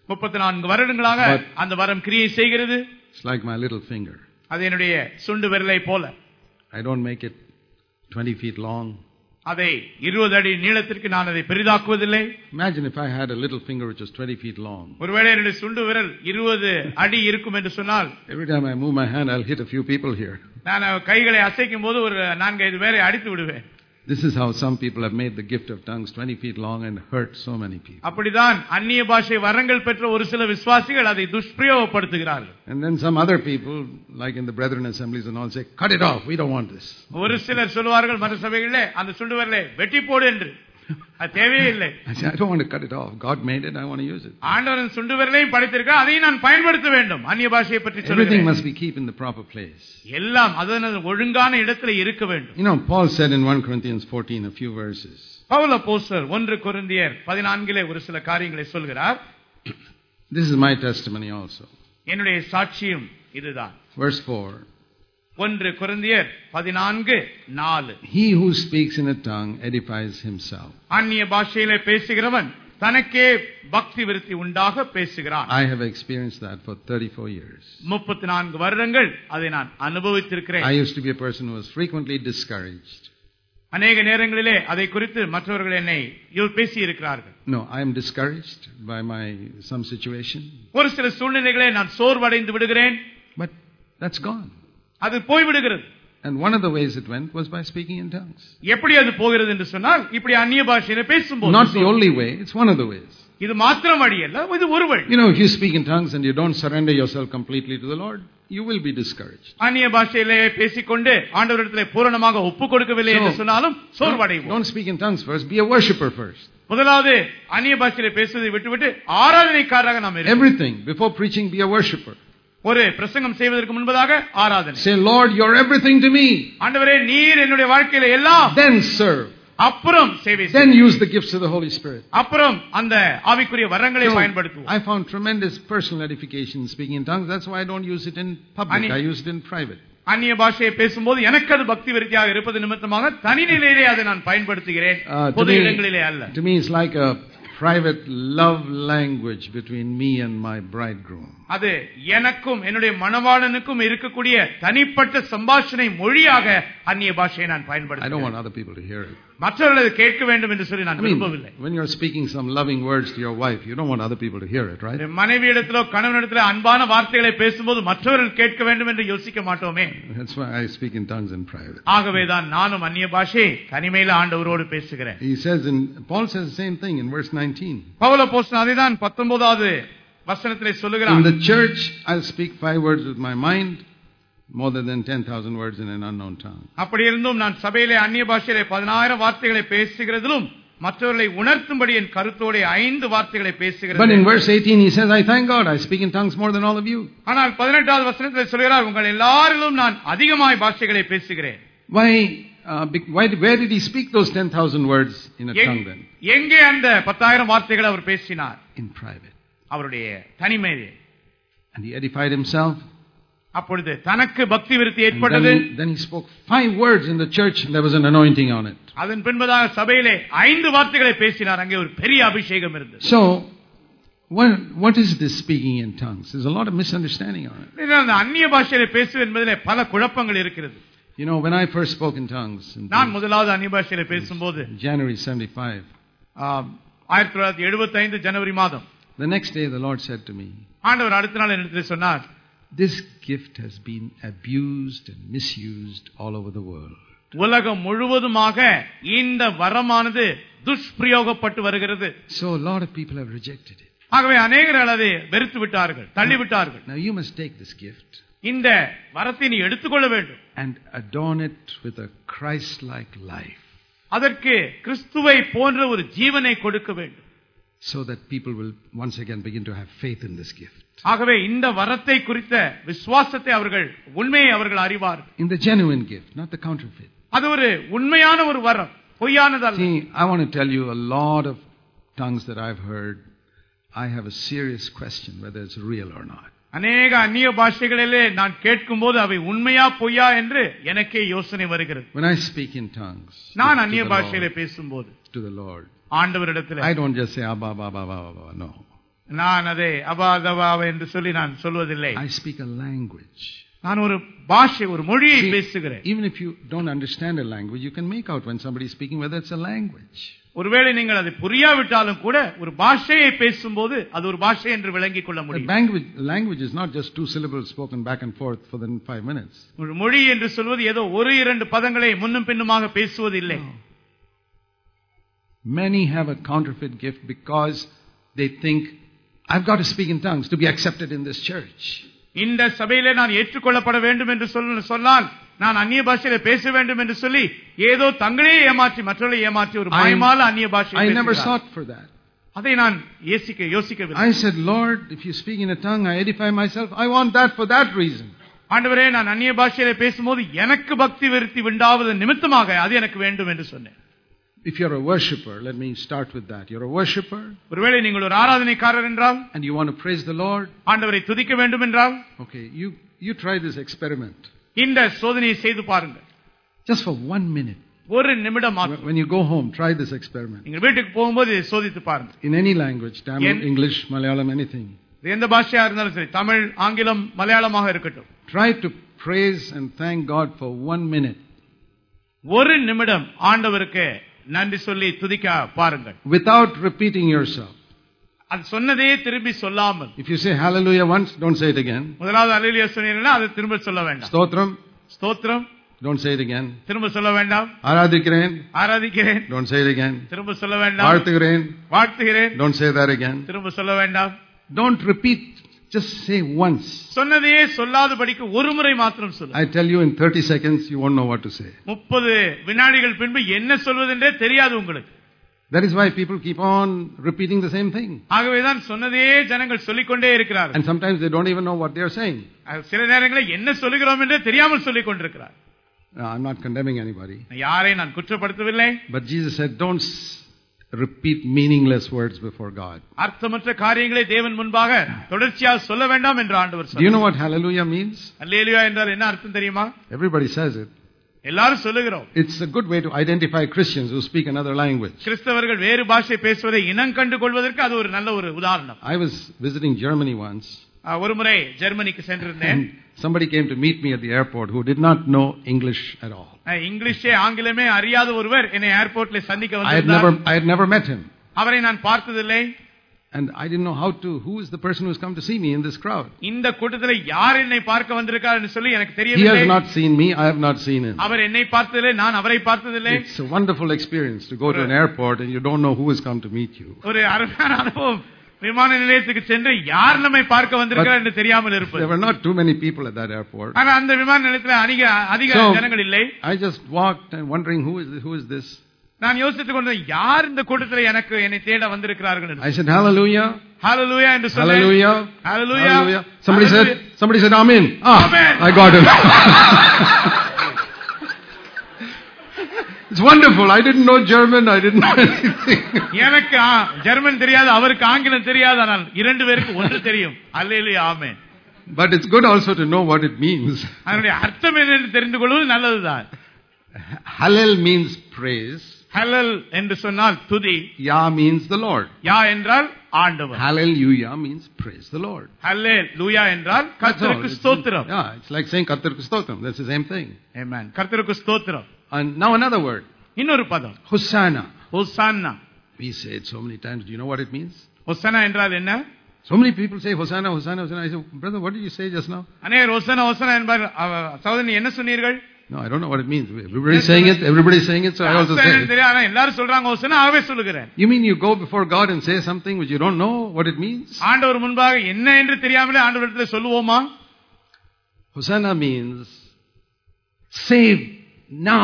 34 வருடங்களாக அந்த வரம் கிரியை செய்கிறது. It's like my little finger. அது என்னுடைய சுண்டு விரலை போல. I don't make it 20 feet long. அதை 20 அடி நீளத்திற்கு நான் அதை பெரிதாக்குவதில்லை. Imagine if I had a little finger which was 20 feet long. ஒருவேளை என்னுடைய சுண்டு விரல் 20 அடி இருக்கும் என்று சொன்னால், every time I move my hand I'll hit a few people here. நான் கைகளை அசைக்கும் போது ஒரு 4-5 பேரை அடித்து விடுவேன். This is how some people have made the gift of tongues 20 feet long and hurt so many people. அப்படிதான் அந்நிய பாஷை வரங்கள் பெற்ற ஒரு சில விசுவாசிகள் அதை துஷ்பிரயோகப்படுத்துகிறார்கள். And then some other people, like in the brethren assemblies and all, say, cut it off, we don't want this. ஒரு சிலர் சொல்வார்கள் மற்ற சபைகளிலே அந்த சுண்டு விரலை வெட்டி போடு என்று. அது தேவையில்லை. I don't want to cut it off. God made it, I want to use it. ஆண்டவன் சுண்டு விரலையும் படைத்திருக்கார், அதையும் நான் பயன்படுத்த வேண்டும். அந்நிய பாஷையை பற்றி சொல்கிறேன். Everything must be kept in the proper place. எல்லாம் அதனது ஒழுங்கான இடத்திலே இருக்க வேண்டும். You know, Paul said in 1 Corinthians 14 a few verses. Pavul அப்போஸ்தலர் 1 கொரிந்தியர் 14 ஒரு சில காரியங்களை சொல்கிறார். This is my testimony also. என்னுடைய சாட்சியும் இதுதான். Verse 4. 1 கொரிந்தியர் 14:4. He who speaks in a tongue edifies himself. அந்நிய பாஷையிலே பேசுகிறவன் தனக்கே பக்தி விருத்தி உண்டாக பேசுகிறான். I have experienced that for 34 years. 34 வருடங்கள் அதை நான் அனுபவித்திருக்கிறேன். I used to be a person who was frequently discouraged. அநேக நேரங்களிலே அதை குறித்து மற்றவர்கள் என்னை பேசி இருக்கிறார்கள். No, I am discouraged by some situation. ஒரு சில சூழ்நிலைகளை நான் சோர்வடைந்து விடுகிறேன். But that's gone. அது போய் விடுகிறது. And one of the ways it went was by speaking in tongues. எப்படி அது போகிறது என்று சொன்னால் இப்படி அந்நிய பாஷையிலே பேசும்போது. Not the only way, it's one of the ways. இது மாத்திரம் வழி அல்ல, இது ஒரு வழி. You know, if you speak in tongues and you don't surrender yourself completely to the Lord, you will be discouraged. அந்நிய பாஷையிலே பேசிக்கொண்டு ஆண்டவரிடத்திலே பூரணமாக ஒப்புக் கொடுக்கவில்லை என்று சொன்னாலும் சோர்வடைவோம். Don't speak in tongues first, be a worshipper first. முதலாவது அந்நிய பாஷையிலே பேசுவதை விட்டுவிட்டு ஆராதனைக்காரராக நாம் இருக்க. Everything before preaching, be a worshipper. ஒரு பிரசங்கம் செய்வதற்கு முன்பதாக ஆராதனை. Say, Lord, you're everything to me. ஆண்டவரே நீர் என்னுடைய வாழ்க்கையில எல்லாம். Then serve. அப்புறம் சேவை செய். Then use the gifts of the Holy Spirit. அப்புறம் அந்த ஆவிக்குரிய வரங்களை பயன்படுத்துவோம். I found tremendous personal edification speaking in tongues. That's why I don't use it in public. I use it in private. அந்நிய பாஷையை பேசும்போது எனக்கு அது பக்தி விருத்தியாக இருப்பது நிமித்தமாக தனி நிலையிலே அதை நான் பயன்படுத்துகிறேன், பொது இடங்களிலே அல்ல. To me it's like a private love language between me and my bridegroom. அது எனக்கும் என்னுடைய மணவாளனுக்கும் இருக்கக்கூடிய தனிப்பட்ட சம்பாஷணை மொழியாக அந்நிய பாஷையை நான் பயன்படுத்துகிறேன். I don't want other people to hear it. மற்றவர்கள் அதை கேட்க வேண்டும் என்று சொல்லி நான் விரும்பவில்லை. When you are speaking some loving words to your wife, you don't want other people to hear it, right? மனைவியிடத்திலோ கணவனிடத்திலோ அன்பான வார்த்தைகளை பேசும்போது மற்றவர்கள் கேட்க வேண்டும் என்று யோசிக்க மாட்டோமே. That's why I speak in tongues in private. ஆகவேதான் நானும் அந்நிய பாஷை தனிமையில் ஆண்டவரோடு பேசுகிறேன். Paul says the same thing in verse 19. Pavul அப்போஸ்தலன் அதைதான் 19வது வசனத்திலே சொல்லுகிறார். In the church I'll speak 5 words with my mind more than 10,000 words in an unknown tongue. அப்படி இருந்தும் நான் சபையிலே அந்நிய பாஷையிலே 10,000 வார்த்தைகளை பேசுகிறதிலும் மற்றவர்களை உணர்த்தும்படி என் கருத்தோட 5 வார்த்தைகளை பேசுகிறேன். But in verse 18 he says, I thank God I speak in tongues more than all of you. ஆனால் 18வது வசனத்திலே சொல்கிறார், உங்கள் எல்லாரிலும் நான் அதிகமாய் பாஷைகளை பேசுகிறேன். Where did he speak those 10,000 words in a tongue then? எங்கே அந்த 10,000 வார்த்தைகளை அவர் பேசினார்? In private. அவருடைய தனிமையிலே. And he edified himself. அப்பொழுது தனக்கு பக்தி விருத்தி ஏற்பட்டது. Then he spoke 5 words in the church and there was an anointing on it. அதன் பின்பதாக சபையிலே 5 வார்த்தைகளை பேசினார். அங்கே ஒரு பெரிய அபிஷேகம் இருந்தது. So what is this speaking in tongues? There's a lot of misunderstanding on it. இந்த அந்நிய பாஷையிலே பேசுவது என்பதிலே பல குழப்பங்கள் இருக்கிறது. You know, when I first spoke in tongues, நான் முதலாவது அந்நிய பாஷையிலே பேசும்போது January 75, 1975 ஜனவரி மாதம், the next day the Lord said to me, ஆண்டவர் அடுத்த நாள் என்னிடத்தில் சொன்னார், this gift has been abused and misused all over the world. உலகம் முழுவதுமாக இந்த வரமானது துஷ்பிரயோகப்பட்டு வருகிறது. So a lot of people have rejected it. ஆகவே அநேகர்கள் அதை வெறுத்து விட்டார்கள், தள்ளி விட்டார்கள். Now you must take this gift. இந்த வரத்தை நீ எடுத்துக்கொள்ள வேண்டும். And adorn it with a Christ-like life. அதற்கு கிறிஸ்துவை போன்ற ஒரு ஜீவனை கொடுக்க வேண்டும். So that people will once again begin to have faith in this gift. ஆகவே இந்த வரத்தை குறித்த விசுவாசத்தை அவர்கள் உண்மையை அவர்கள் அறிவார்கள். In the genuine gift, not the counterfeit. அது ஒரு உண்மையான ஒரு வரம், பொய்யானதல்ல. See, I want to tell you a lot of tongues that I've heard. I have a serious question whether it's real or not. அநேக அந்நிய பாஷைகளிலே நான் கேட்கும்போது அவை உண்மையா பொய்யா என்று எனக்கே யோசனை வருகிறது. When I speak in tongues, நான் அந்நிய பாஷையிலே பேசும்போது to the Lord, ஆண்டவரிடத்தில் I don't just say abba abba abba, no. நான் அதை அபா தபா என்று சொல்லி நான் சொல்வதில்லை. I speak a language. நான் ஒரு பாஷை, ஒரு மொழியை பேசுகிறேன். Even if you don't understand a language, you can make out when somebody is speaking whether it's a language. ஒருவேளை நீங்கள் அதை புரியாவிட்டாலும் கூட ஒரு பாஷையை பேசும்போது அது ஒரு பாஷை என்று விளங்கிக் கொள்ள முடியும். Language is not just 2 syllables spoken back and forth for the 5 minutes. ஒரு மொழி என்று சொல்வது ஏதோ 1-2 பதங்களை முன்னும் பின்னுமாக பேசுவது இல்லை. Many have a counterfeit gift because they think I've got to speak in tongues to be accepted in this church. இந்த சபையிலே நான் ஏற்றுக்கொள்ளப்பட வேண்டும் என்று சொன்னால் நான் அந்நிய பாஷையிலே பேச வேண்டும் என்று சொல்லி ஏதோ தங்களே ஏமாற்றி மற்றவர்களை ஏமாற்றி ஒரு பயமால அந்நிய பாஷை. I never sought for that. அதை நான் யோசிக்கவில்லை. I said, Lord, if you speak in a tongue, I edify myself. I want that for that reason. ஆண்டவரே, நான் அந்நிய பாஷையிலே பேசும்போது எனக்கு பக்தி விருத்தி உண்டாவது நிமித்தமாக அது எனக்கு வேண்டும் என்று சொன்னேன். If you're a worshipper, let me start with that. You're a worshipper. ஒருவேளை நீங்கள் ஒரு ஆராதனைக்காரர் என்றால், and you want to praise the Lord, ஆண்டவரை துதிக்க வேண்டும் என்றால், okay, you try this experiment. இந்த சோதனையை செய்து பாருங்கள். Just for 1 minute. ஒரு நிமிடம் மாத்திரம். When you go home, try this experiment. நீங்கள் வீட்டுக்கு போகும்போது இதை சோதித்து பாருங்கள். In any language, Tamil, English, Malayalam, anything. எந்த பாஷையா இருந்தாலும் சரி, தமிழ், ஆங்கிலம், மலையாளமாக இருக்கட்டும். Try to praise and thank God for 1 minute. ஒரு நிமிடம் ஆண்டவருக்கு நன்றி சொல்லி துதிக்க பாருங்கள். Without repeating yourself. அது சொன்னதே திரும்பி சொல்லாமல். If you say hallelujah once, don't say it again. முதலாவது ஹalleluya சொன்னீங்கன்னா அது திரும்ப சொல்ல வேண்டாம். ஸ்தோத்திரம், don't say it again. திரும்ப சொல்ல வேண்டாம். ஆராதிக்கிறேன், don't say it again. திரும்ப சொல்ல வேண்டாம். வாழ்த்துகிறேன், don't say that again. திரும்ப சொல்ல வேண்டாம். Don't repeat, just say once. சொன்னதே சொல்லாதபடிக்கு ஒரு முறை மாத்திரம் சொல்லு. I tell you in 30 seconds you won't know what to say. 30 வினாடிகள் பின்பு என்ன சொல்வதென்றே தெரியாது உங்களுக்கு. That is why people keep on repeating the same thing. ஆகவேதான் சொன்னதே ஜனங்கள் சொல்லிக்கொண்டே இருக்கிறார்கள். And sometimes they don't even know what they are saying. சில நேரங்களில் என்ன சொல்லுகிறோம் என்றே தெரியாமல் சொல்லிக் கொண்டிருக்கிறார். I'm not condemning anybody. யாரை நான் குற்றப்படுத்தவில்லை. But Jesus said, don't repeat meaningless words before God. அர்த்தமற்ற காரியங்களை தேவன் முன்பாக தொடர்ச்சியாக சொல்ல வேண்டாம் என்று ஆண்டவர் சொன்னார். Do you know what hallelujah means? ஹalleluya என்றால் என்ன அர்த்தம் தெரியுமா? Everybody says it. எல்லாரும் சொல்லுகிறோம். It's a good way to identify Christians who speak another language. கிறிஸ்தவர்கள் வேறு பாஷை பேசுவதை இனம் கண்டு கொள்வதற்கு அது ஒரு நல்ல ஒரு உதாரணம். I was visiting Germany once. ஒருமுறை ஜெர்மனிக்கு சென்றிருந்தேன். Somebody came to meet me at the airport who did not know English at all. இங்கிலீஷே ஆங்கிலமே அறியாத ஒருவர் என்னை ஏர்போர்ட்ல சந்திக்க வந்தார். I had never met him. அவரை நான் பார்த்ததில்லை. And I didn't know who is the person who has come to see me in this crowd. இந்த கூட்டத்திலே யார் என்னை பார்க்க வந்திருக்கார்னு சொல்லி எனக்கு He தெரியவில்லை. has not seen me, I have not seen him. அவர் என்னை பார்த்ததில்லை, நான் அவரை பார்த்ததில்லை. It's a wonderful experience to go to an airport and you don't know who has come to meet you. ஒரு அருமையான அனுபவம். விமான நிலையத்துக்கு சென்று யார் நம்மை பார்க்க வந்திருக்கிறார் என்று தெரியாமல் இருப்பது. There were not too many people at that airport. ஆனா அந்த விமான நிலையத்தில் அதிக ஜனங்கள் இல்லை. I just walked and wondering who is this? நான் யோசித்துக் கொண்டேன், யார் இந்த கூட்டத்தில் என்னை தேட வந்திருக்கிறார்கள் என்று. I said hallelujah. Hallelujah என்று சொன்னேன். Hallelujah. Hallelujah. Somebody said amen. Amen. I got him. It's wonderful. I didn't know German. I didn't know anything. எனக்கு ஜெர்மன் தெரியாது, அவருக்கு ஆங்கிலம் தெரியாது, ஆனால் இரண்டு பேருக்கு ஒன்று தெரியும். அல்லேலூயா, ஆமென். But it's good also to know what it means. அதனுடைய அர்த்தம் என்னன்னு தெரிந்து கொள்வது நல்லதுதான். Hallel means praise. ஹல்லல் என்று சொன்னால் துதி. Yah means the Lord. யா என்றால் ஆண்டவர். Hallelujah means praise the Lord. ஹல்லேலூயா என்றால் கர்த்தருக்கு ஸ்தோத்திரம். Yeah, it's like saying கர்த்தருக்கு ஸ்தோத்திரம். That's the same thing. Amen. கர்த்தருக்கு ஸ்தோத்திரம். And now another word. இன்னொரு பதம். Hosanna. Hosanna. We say it so many times. Do you know what it means? Hosanna என்றால் என்ன? So many people say Hosanna, Hosanna, Hosanna. I say, brother, what did you say just now? அநேகர் hosanna hosanna என்பார். சகோதரன் என்ன சொன்னீர்கள்? No, I don't know what it means. Everybody's saying it. Everybody's saying it, so I also say it. தெரியாது, எல்லாரும் சொல்றாங்க hosanna, ஆகவே சொல்லுகிறேன். You mean you go before God and say something which you don't know what it means? ஆண்டவர் முன்பாக என்ன என்று தெரியாமலே ஆண்டவரிடத்தில் சொல்லுவோமா? Hosanna means save now,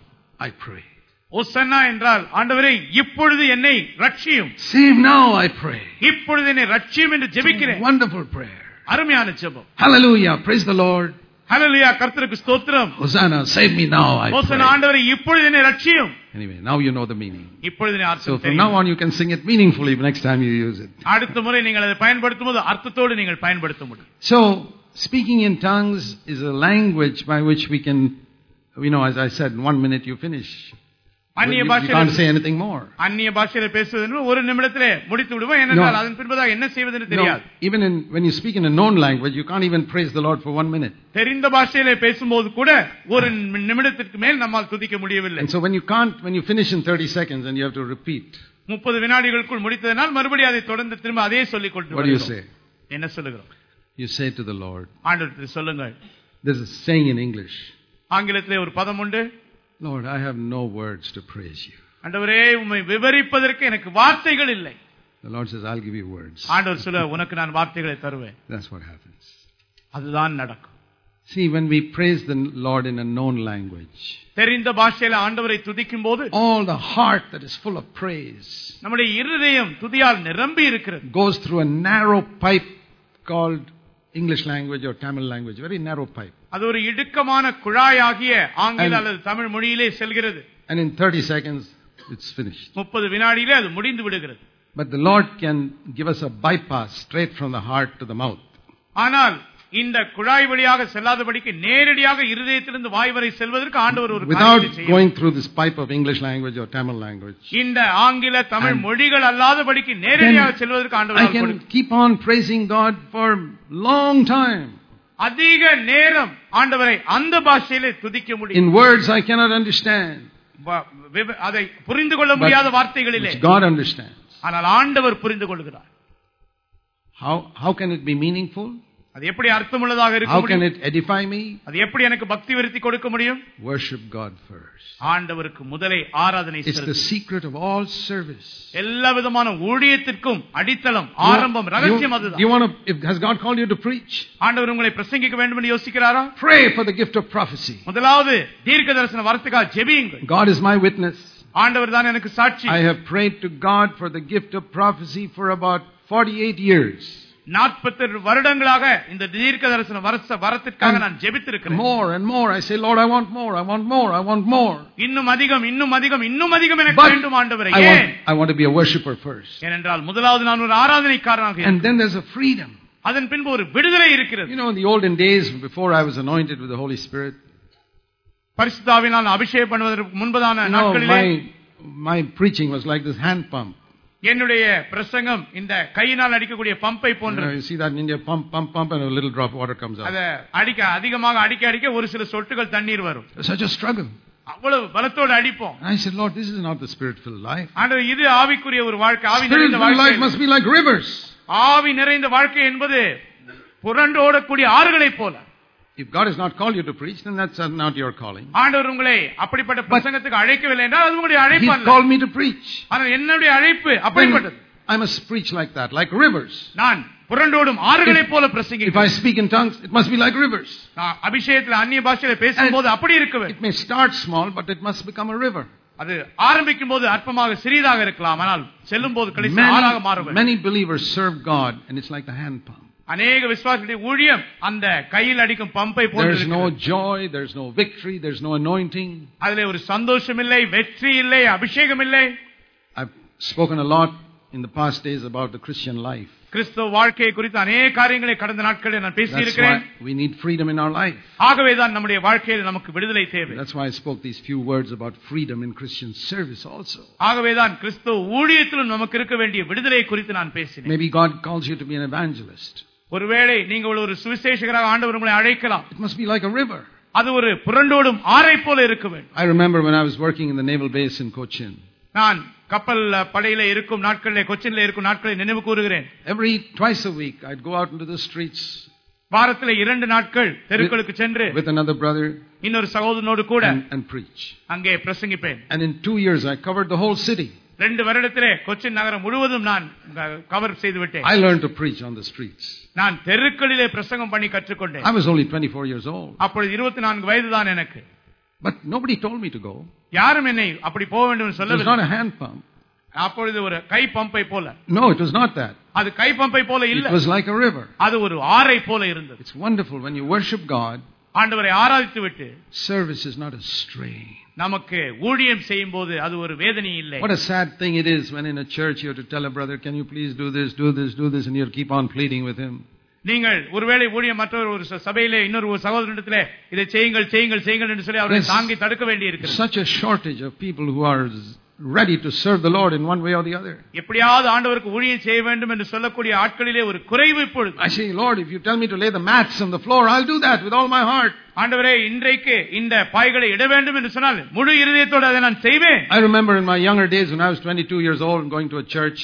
I pray. Hosanna என்றால் ஆண்டவரே இப்பொழுது என்னை ரட்சியும். Save now, I pray. இப்பொழுது என்னை ரட்சியும் என்று ஜெபிக்கிறேன். Wonderful prayer. அருமையான ஜெபம். Hallelujah, praise the Lord. ஹல்லேலூயா, கர்த்தருக்கு ஸ்தோத்திரம். Hosanna, save me now, I pray. Hosanna, ஆண்டவரே இப்பொழுது என்னை ரட்சியும். Anyway, now you know the meaning. இப்பொழுது நீ அர்த்தம் So தெரியும். from now on you can sing it meaningfully next time you use it. அடுத்த முறை நீங்கள் அதை பயன்படுத்தும்போது அர்த்தத்தோடு நீங்கள் பயன்படுத்த முடியும். So speaking in tongues is a language by which we can, as I said, in 1 minute you finish. அந்நிய You பாஷையில் can't say anything more. அந்நிய பாஷையில பேசுவது என்று ஒரு நிமிடத்திலே முடித்து விடுவோம். ஏனென்றால் அதன் பின்பதாக என்ன செய்வதென்று தெரியாது. Even when you speak in a known language, you can't even praise the Lord for 1 minute. தெரிந்த பாஷையிலே பேசும்போது கூட ஒரு நிமிடத்திற்கு மேல் நம்மால் துதிக்க முடியவில்லை. And so when you finish in 30 seconds and you have to repeat. 30 வினாடிகளுக்குள் முடித்ததனால் மறுபடியும் அதை தொடர்ந்து திரும்ப அதே சொல்லிக் கொண்டு What do you say? என்ன சொல்லுகிறோம்? You say to the Lord. ஆண்டவருக்கு சொல்லுங்கள். There's a saying in English. ஆங்கிலத்திலே ஒரு பதம் உண்டு. Lord, I have no words to praise you. ஆண்டவரே, உம்மை விவரிப்பதற்கு எனக்கு வார்த்தைகள் இல்லை. The Lord says, I'll give you words. ஆண்டவர் சொல்ல, உனக்கு நான் வார்த்தைகளை தருவேன். That's what happens. அதுதான் நடக்கும். See, when we praise the Lord in a known language, தெரிந்த பாஷையில ஆண்டவரை துதிக்கும் போது all the heart that is full of praise நம்முடைய இருதயம் துதியால் நிரம்பி இருக்கிறது. goes through a narrow pipe called English language or Tamil language, very narrow pipe. அது ஒரு இடுக்கமான குழாயாகிய ஆங்கில அல்லது தமிழ் மொழியிலே செல்கிறது. And in 30 seconds it's finished. 30 வினாடியிலே அது முடிந்து விடுகிறது. But the Lord can give us a bypass straight from the heart to the mouth. ஆனால் இந்த குழாய் வழியாக செல்லாதபடிக்கு நேரடியாக இருதயத்திலிருந்து வாய் வரை செல்வதற்கு ஆண்டவர் ஒரு without காரியத்தை செய்யும். going through this pipe of English language or Tamil language. இந்த ஆங்கில தமிழ் மொழிகள் அல்லாதபடிக்கு நேரடியாக செல்வதற்கு ஆண்டவர் I can keep on praising God for long time. அதிக நேரம் ஆண்டவரை அந்த பாஷையிலே துதிக்க முடியும். In words I cannot understand. அதை புரிந்து கொள்ள முடியாத வார்த்தைகளிலே God understands. ஆனால் ஆண்டவர் புரிந்து கொள்கிறார். How can it be meaningful? அது எப்படி அர்த்தமுள்ளதாக இருக்க How முடியும்? can it edify me? அது எப்படி எனக்கு பக்தி விருத்தி கொடுக்க முடியும்? Worship God first. ஆண்டவருக்கு முதலை ஆராதனை It's the secret of all service. எல்லா விதமான ஊழியத்திற்கும் அடித்தளம், ஆரம்பம், ரகசியம் அதுதான். Has God called you to preach? ஆண்டவர் உங்களை பிரசங்கிக்க வேண்டும் என்று யோசிக்கிறாரா? Pray for the gift of prophecy. முதலாவது தீர்க்கதரிசன வரத்துக்காக ஜெபியுங்கள். God is my witness. ஆண்டவர் தான் எனக்கு சாட்சி. I have prayed to God for the gift of prophecy for about 48 years. 40 வருடங்களாக இந்த தீர்க்கதரிசன வரத்திற்காக நான் ஜெபித்திருக்கிறேன். More and more I say, Lord, I want more, I want more, I want more. இன்னும் அதிகம் இன்னும் அதிகம் இன்னும் அதிகம் எனக்கு வேண்டும் ஆண்டவரே. I want to be a worshipper first. ஏனென்றால் முதலாவது நான் ஒரு ஆராதனைக்காரனாக. And then there's a freedom. அதன் பின்பு ஒரு விடுதலை இருக்கிறது. In the olden days before I was anointed with the Holy Spirit, பரிசுத்தாவினால் அபிஷேகம் பண்ணுவதற்கு முன்பதான நாட்களிலே my preaching was like this hand pump. என்னுடைய பிரசங்கம் இந்த கையினால் அடிக்கக்கூடிய பம்பை போன்றது. You see that in India, pump and a little drop of water comes out. அத அதிகமாக அடிக்க ஒரு சில சொட்டுகள் தண்ணீர் வரும். Such a struggle. அவ்வளவு பலத்தோடு அடிப்போம். I said, Lord, this is not the spirit-filled life. ஆண்டவரே, இது ஆவிக்குரிய ஒரு வாழ்க்கை. ஆவி நிறைந்த Spirit-filled life வாழ்க்கை must be like rivers. ஆவி நிறைந்த வாழ்க்கை என்பது புரண்டோடக்கூடிய ஆறுகளைப் போல. If God has not called you to preach, then that's not your calling. ஆண்டவர் உங்களை அப்படிப்பட்ட பிரசங்கத்துக்கு அழைக்கவில்லை என்றால் அது உங்களுடைய அழைப்பு அல்ல. He called me to preach. ஆனால் என்னுடைய அழைப்பு அப்படிப்பட்டது. I must preach like that, like rivers. நான் புரண்டோடும் ஆறுகளைப் போல பிரசங்கிக்கிறேன். If I speak in tongues, it must be like rivers. அபிஷேகத்தில் அந்நிய பாஷையில பேசும்போது அப்படி இருக்க வேண்டும். It may start small, but it must become a river. அது ஆரம்பிக்கும் போது அற்பமாக சிறிதாக இருக்கலாம், ஆனால் செல்லும் போது கடைசி ஆறாக மாற வேண்டும். Many believers serve God and it's like the hand pump. அநேக விசுவாசிகளுடைய ஊழியம் அந்த கையில் அடிக்கும் பம்பை போன்றது. There is no joy, there is no victory, there is no anointing. அதிலே ஒரு சந்தோஷம் இல்லை, வெற்றி இல்லை, அபிஷேகம் இல்லை. I've spoken a lot in the past days about the Christian life. கிறிஸ்தவ வாழ்க்கையை குறித்து அநேக காரியங்களை கடந்த நாட்களில் நான் பேசி இருக்கிறேன். We need freedom in our life. ஆகவேதான் நம்முடைய வாழ்க்கையில் நமக்கு விடுதலை தேவை. That's why I spoke these few words about freedom in Christian service also. ஆகவேதான் கிறிஸ்தவ ஊழியத்திலும் நமக்கு இருக்க வேண்டிய விடுதலை குறித்து நான் பேசினேன். Maybe God calls you to be an evangelist. ஒருவேளை நீங்கள் ஒரு சுவிசேஷகராக ஆண்டவர் உங்களை அழைக்கலாம். It must be like a river. அது ஒரு புரண்டோடும் ஆறை போல இருக்க வேண்டும். I remember when I was working in the naval base in Cochin. நான் கப்பல் படையில இருக்கும் நாட்களிலே, கொச்சின்ல இருக்கும் நாட்களை நினைவு கூறுகிறேன். Twice a week I'd go out into the streets. வாரத்திலே 2 நாட்கள் தெருக்களுக்கு சென்று with another brother இன்னொரு சகோதரனோடு கூட and preach. அங்கே பிரசங்கிப்பேன். And in 2 years I covered the whole city. 2 வருடத்திலே கொச்சின் நகரம் முழுவதும் நான் கவர் செய்து விட்டேன். I learned to preach on the streets. நான் தெருக்களிலே பிரசங்கம் பண்ணி கற்றுக்கொண்டேன். I was only 24 years old. அப்பொழுது 24 வயது தான் எனக்கு. But nobody told me to go. யாரும் என்னை அப்படி போக வேண்டும் என்று சொல்லவில்லை. It was not a hand pump. அப்பொழுது ஒரு கை பம்பை போல. No, it was not that. அது கை பம்பை போல இல்ல. It was like a river. அது ஒரு ஆறை போல இருந்தது. It's wonderful when you worship God. ஆண்டவரை ஆராதித்து விட்டு service is not a strain. நமக்கு ஊழியம் செய்யும்போது அது ஒரு வேதனை இல்லை. What a sad thing it is when in a church you have to tell a brother, can you please do this and you keep on pleading with him. நீங்கள் ஒருவேளை ஊழியம் மற்றொரு ஒரு சபையிலே இன்னொரு சகோதரனிடத்திலே இதை செய்யுங்கள் என்று சொல்லி அவரை தாங்கி தடுக்க வேண்டி இருக்கிறது. Such a shortage of people who are ready to serve the Lord in one way or the other. எப்படியாவது ஆண்டவருக்கு ஊழியம் செய்ய வேண்டும் என்று சொல்லக்கூடிய ஆட்களிலே ஒரு குறைவு இப்பொழுது. I say, Lord, if you tell me to lay the mats on the floor, I'll do that with all my heart. ஆண்டவரே, இன்றைக்கு இந்த பாய்களை இட வேண்டும் என்று சொன்னால் முழு இருதயத்தோடு அதை நான் செய்வேன். I remember in my younger days when I was 22 years old and going to a church.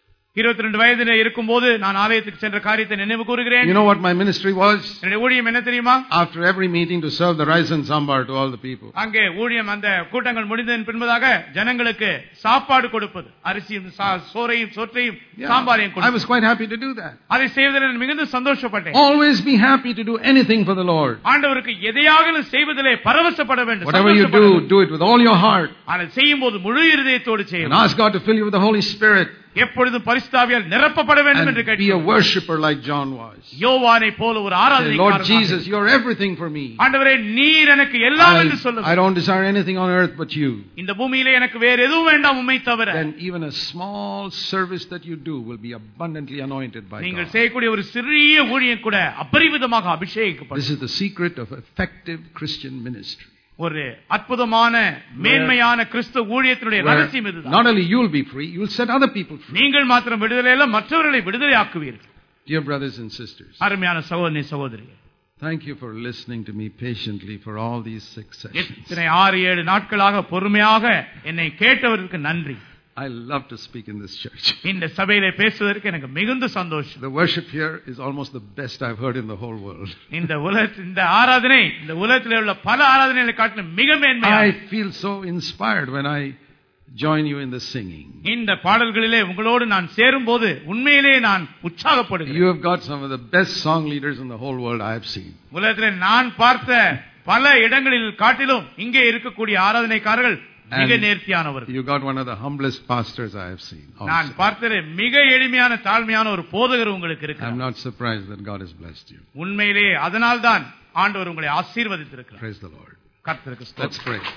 22 வயதிலே இருக்கும்போது நான் ஆலயத்துக்கு சென்ற காரியத்தை நினைவு கூறுகிறேன். You know what my ministry was? என்னுடைய ஊழியம் என்ன தெரியுமா? After every meeting to serve the rice and sambar to all the people. அங்கே ஊழியம் அந்த கூட்டங்கள் முடிந்ததன் பின்பதாக ஜனங்களுக்கு சாப்பாடு கொடுப்பது, அரிசியும் சோற்றையும் சாம்பாரையும் கொடுப்பது. I was quite happy to do that. அதை செய்வதில் நான் மிகுந்த சந்தோஷப்பட்டேன். Always be happy to do anything for the Lord. ஆண்டவருக்கு எதையாகிலும் செய்வதிலே பரவசப்பட வேண்டும். Whatever you do it with all your heart. அதை செய்யும்போது முழு இருதயத்தோடு செய்யணும். And ask God to fill you with the Holy Spirit. எப்பொழுதும் பரிசுத்தாவியால் நிரப்பப்பட வேண்டும் என்று கேட்கிறேன். Be a worshipper like John was. யோவானை போல ஒரு ஆராதனைக்காரனாக. Lord Jesus, you are everything for me. ஆண்டவரே, நீர் எனக்கு எல்லாம் என்று சொல்லுங்கள். I don't desire anything on earth but you. இந்த பூமியிலே எனக்கு வேற எதுவும் வேண்டாம் உம்மை தவிர. Then even a small service that you do will be abundantly anointed by God. நீங்கள் செய்யக்கூடிய ஒரு சிறிய ஊழியம் கூட அபரிமிதமாக அபிஷேகிக்கப்படும். This is the secret of effective Christian ministry. ஒரு அற்புதமான மேன்மையான கிறிஸ்தவ ஊழியத்தினுடைய ரகசியம் இதுதான். Not only you will be free, you will set other people free. நீங்கள் மாத்திரம் விடுதலை அல்ல, மற்றவர்களை விடுதலை ஆக்குவீர்கள். Dear brothers and sisters, அருமையான சகோதரனே சகோதரியே, thank you for listening to me patiently for all these 6 sessions. இத்தனை 6-7 நாட்களாக பொறுமையாக என்னை கேட்டவர்களுக்கு நன்றி. I love to speak in this church. இந்த சபையிலே பேசுவதற்கு எனக்கு மிகுந்த சந்தோஷம். The worship here is almost the best I've heard in the whole world. இந்த ஆராதனை இந்த உலகத்திலே உள்ள பல ஆராதனைகளை காட்டிலும் மிக மேன்மையானது. I feel so inspired when I join you in the singing. இந்த பாடல்களிலே உங்களோடு நான் சேரும்போது உண்மையிலே நான் உற்சாகப்படுகிறேன். You have got some of the best song leaders in the whole world I have seen. உலகத்திலே நான் பார்த்த பல இடங்களில் காட்டிலும் இங்கே இருக்கக்கூடிய ஆராதனைக்காரர்கள் மிக நேர்த்தியானவர்கள். You got one of the humblest pastors I have seen. நான் பார்த்ததே மிக எளிமையான தாழ்மையான ஒரு போதகர் உங்களுக்கு இருக்கிறார். I'm not surprised that God has blessed you. உண்மையிலே அதனால் தான் ஆண்டவர் உங்களை ஆசீர்வதித்திருக்கிறார். Praise the Lord. கர்த்தருக்கு ஸ்தோத்திரம். Let's pray.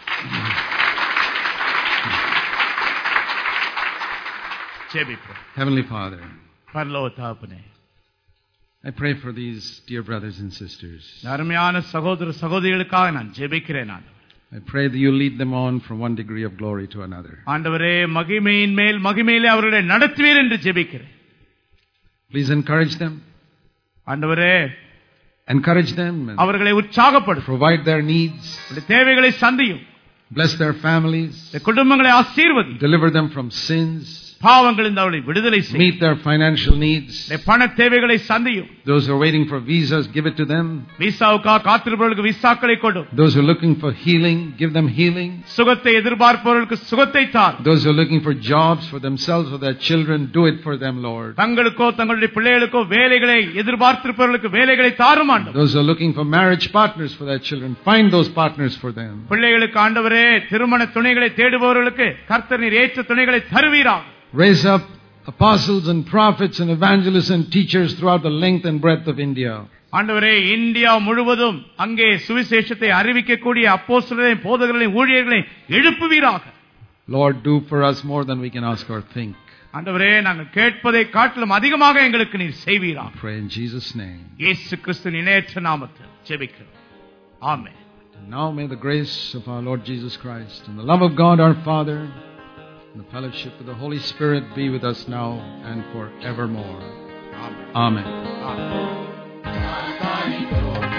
ஜெபிப்போம். Heavenly Father, பரலோக தகப்பனே, I pray for these dear brothers and sisters. அருமையான சகோதர சகோதரிகளுக்காக நான் ஜெபிக்கிறேன். I pray that you lead them on from one degree of glory to another. ஆண்டவரே மகிமையின் மேல் மகிமையிலே அவர்களை நடத்துவீர் என்று ஜெபிக்கிறேன். Please encourage them. ஆண்டவரே encourage them and அவர்களை உற்சாகப்படுத்து. provide their needs. தேவைகளை சந்தியும். Bless their families. குடும்பங்களை ஆசீர்வதி. Deliver them from sins. பாவங்களிலிருந்து அவர்களை விடுதலை செய். Meet their financial needs. பண தேவைகளை சந்தியும். Those who are waiting for visas, give it to them. விசாவுக்காக காத்திருப்பவர்களுக்கு விசாக்களை கொடு. Those who are looking for healing, give them healing. சுகத்தை எதிர்பார்ப்பவர்களுக்கு சுகத்தை தார். Those who are looking for jobs for themselves or their children, do it for them, Lord. தங்களுக்கோ தங்களுடைய பிள்ளைகளுக்கோ வேலைகளை எதிர்பார்த்திருப்பவர்களுக்கு வேலைகளை தாரும் ஆண்டவரே. Those who are looking for marriage partners for their children, find those partners for them. பிள்ளைகளுக்கு ஆண்டவரே திருமண துணைகளை தேடுபவர்களுக்கு கர்த்தர் நீர் ஏற்ற துணைகளை தருவீராக. Raise up apostles and prophets and evangelists and teachers throughout the length and breadth of India. ஆண்டவரே India முழுவதும் அங்கே சுவிசேஷத்தை அறிவிக்கக்கூடிய அப்போஸ்தலர்களையும் போதகர்களையும் ஊழியர்களையும் எழுப்புவீராக. Lord, do for us more than we can ask or think. ஆண்டவரே நாங்கள் கேட்பதை காட்டிலும் அதிகமாக எங்களுக்கு நீர் செய்வீராக. Pray in Jesus' name. இயேசு கிறிஸ்துவின் இணையற்ற நாமத்தில் ஜெபிக்கிறோம். ஆமென். Now may the grace of our Lord Jesus Christ and the love of God our Father and the fellowship of the Holy Spirit be with us now and forevermore. Amen. Amen.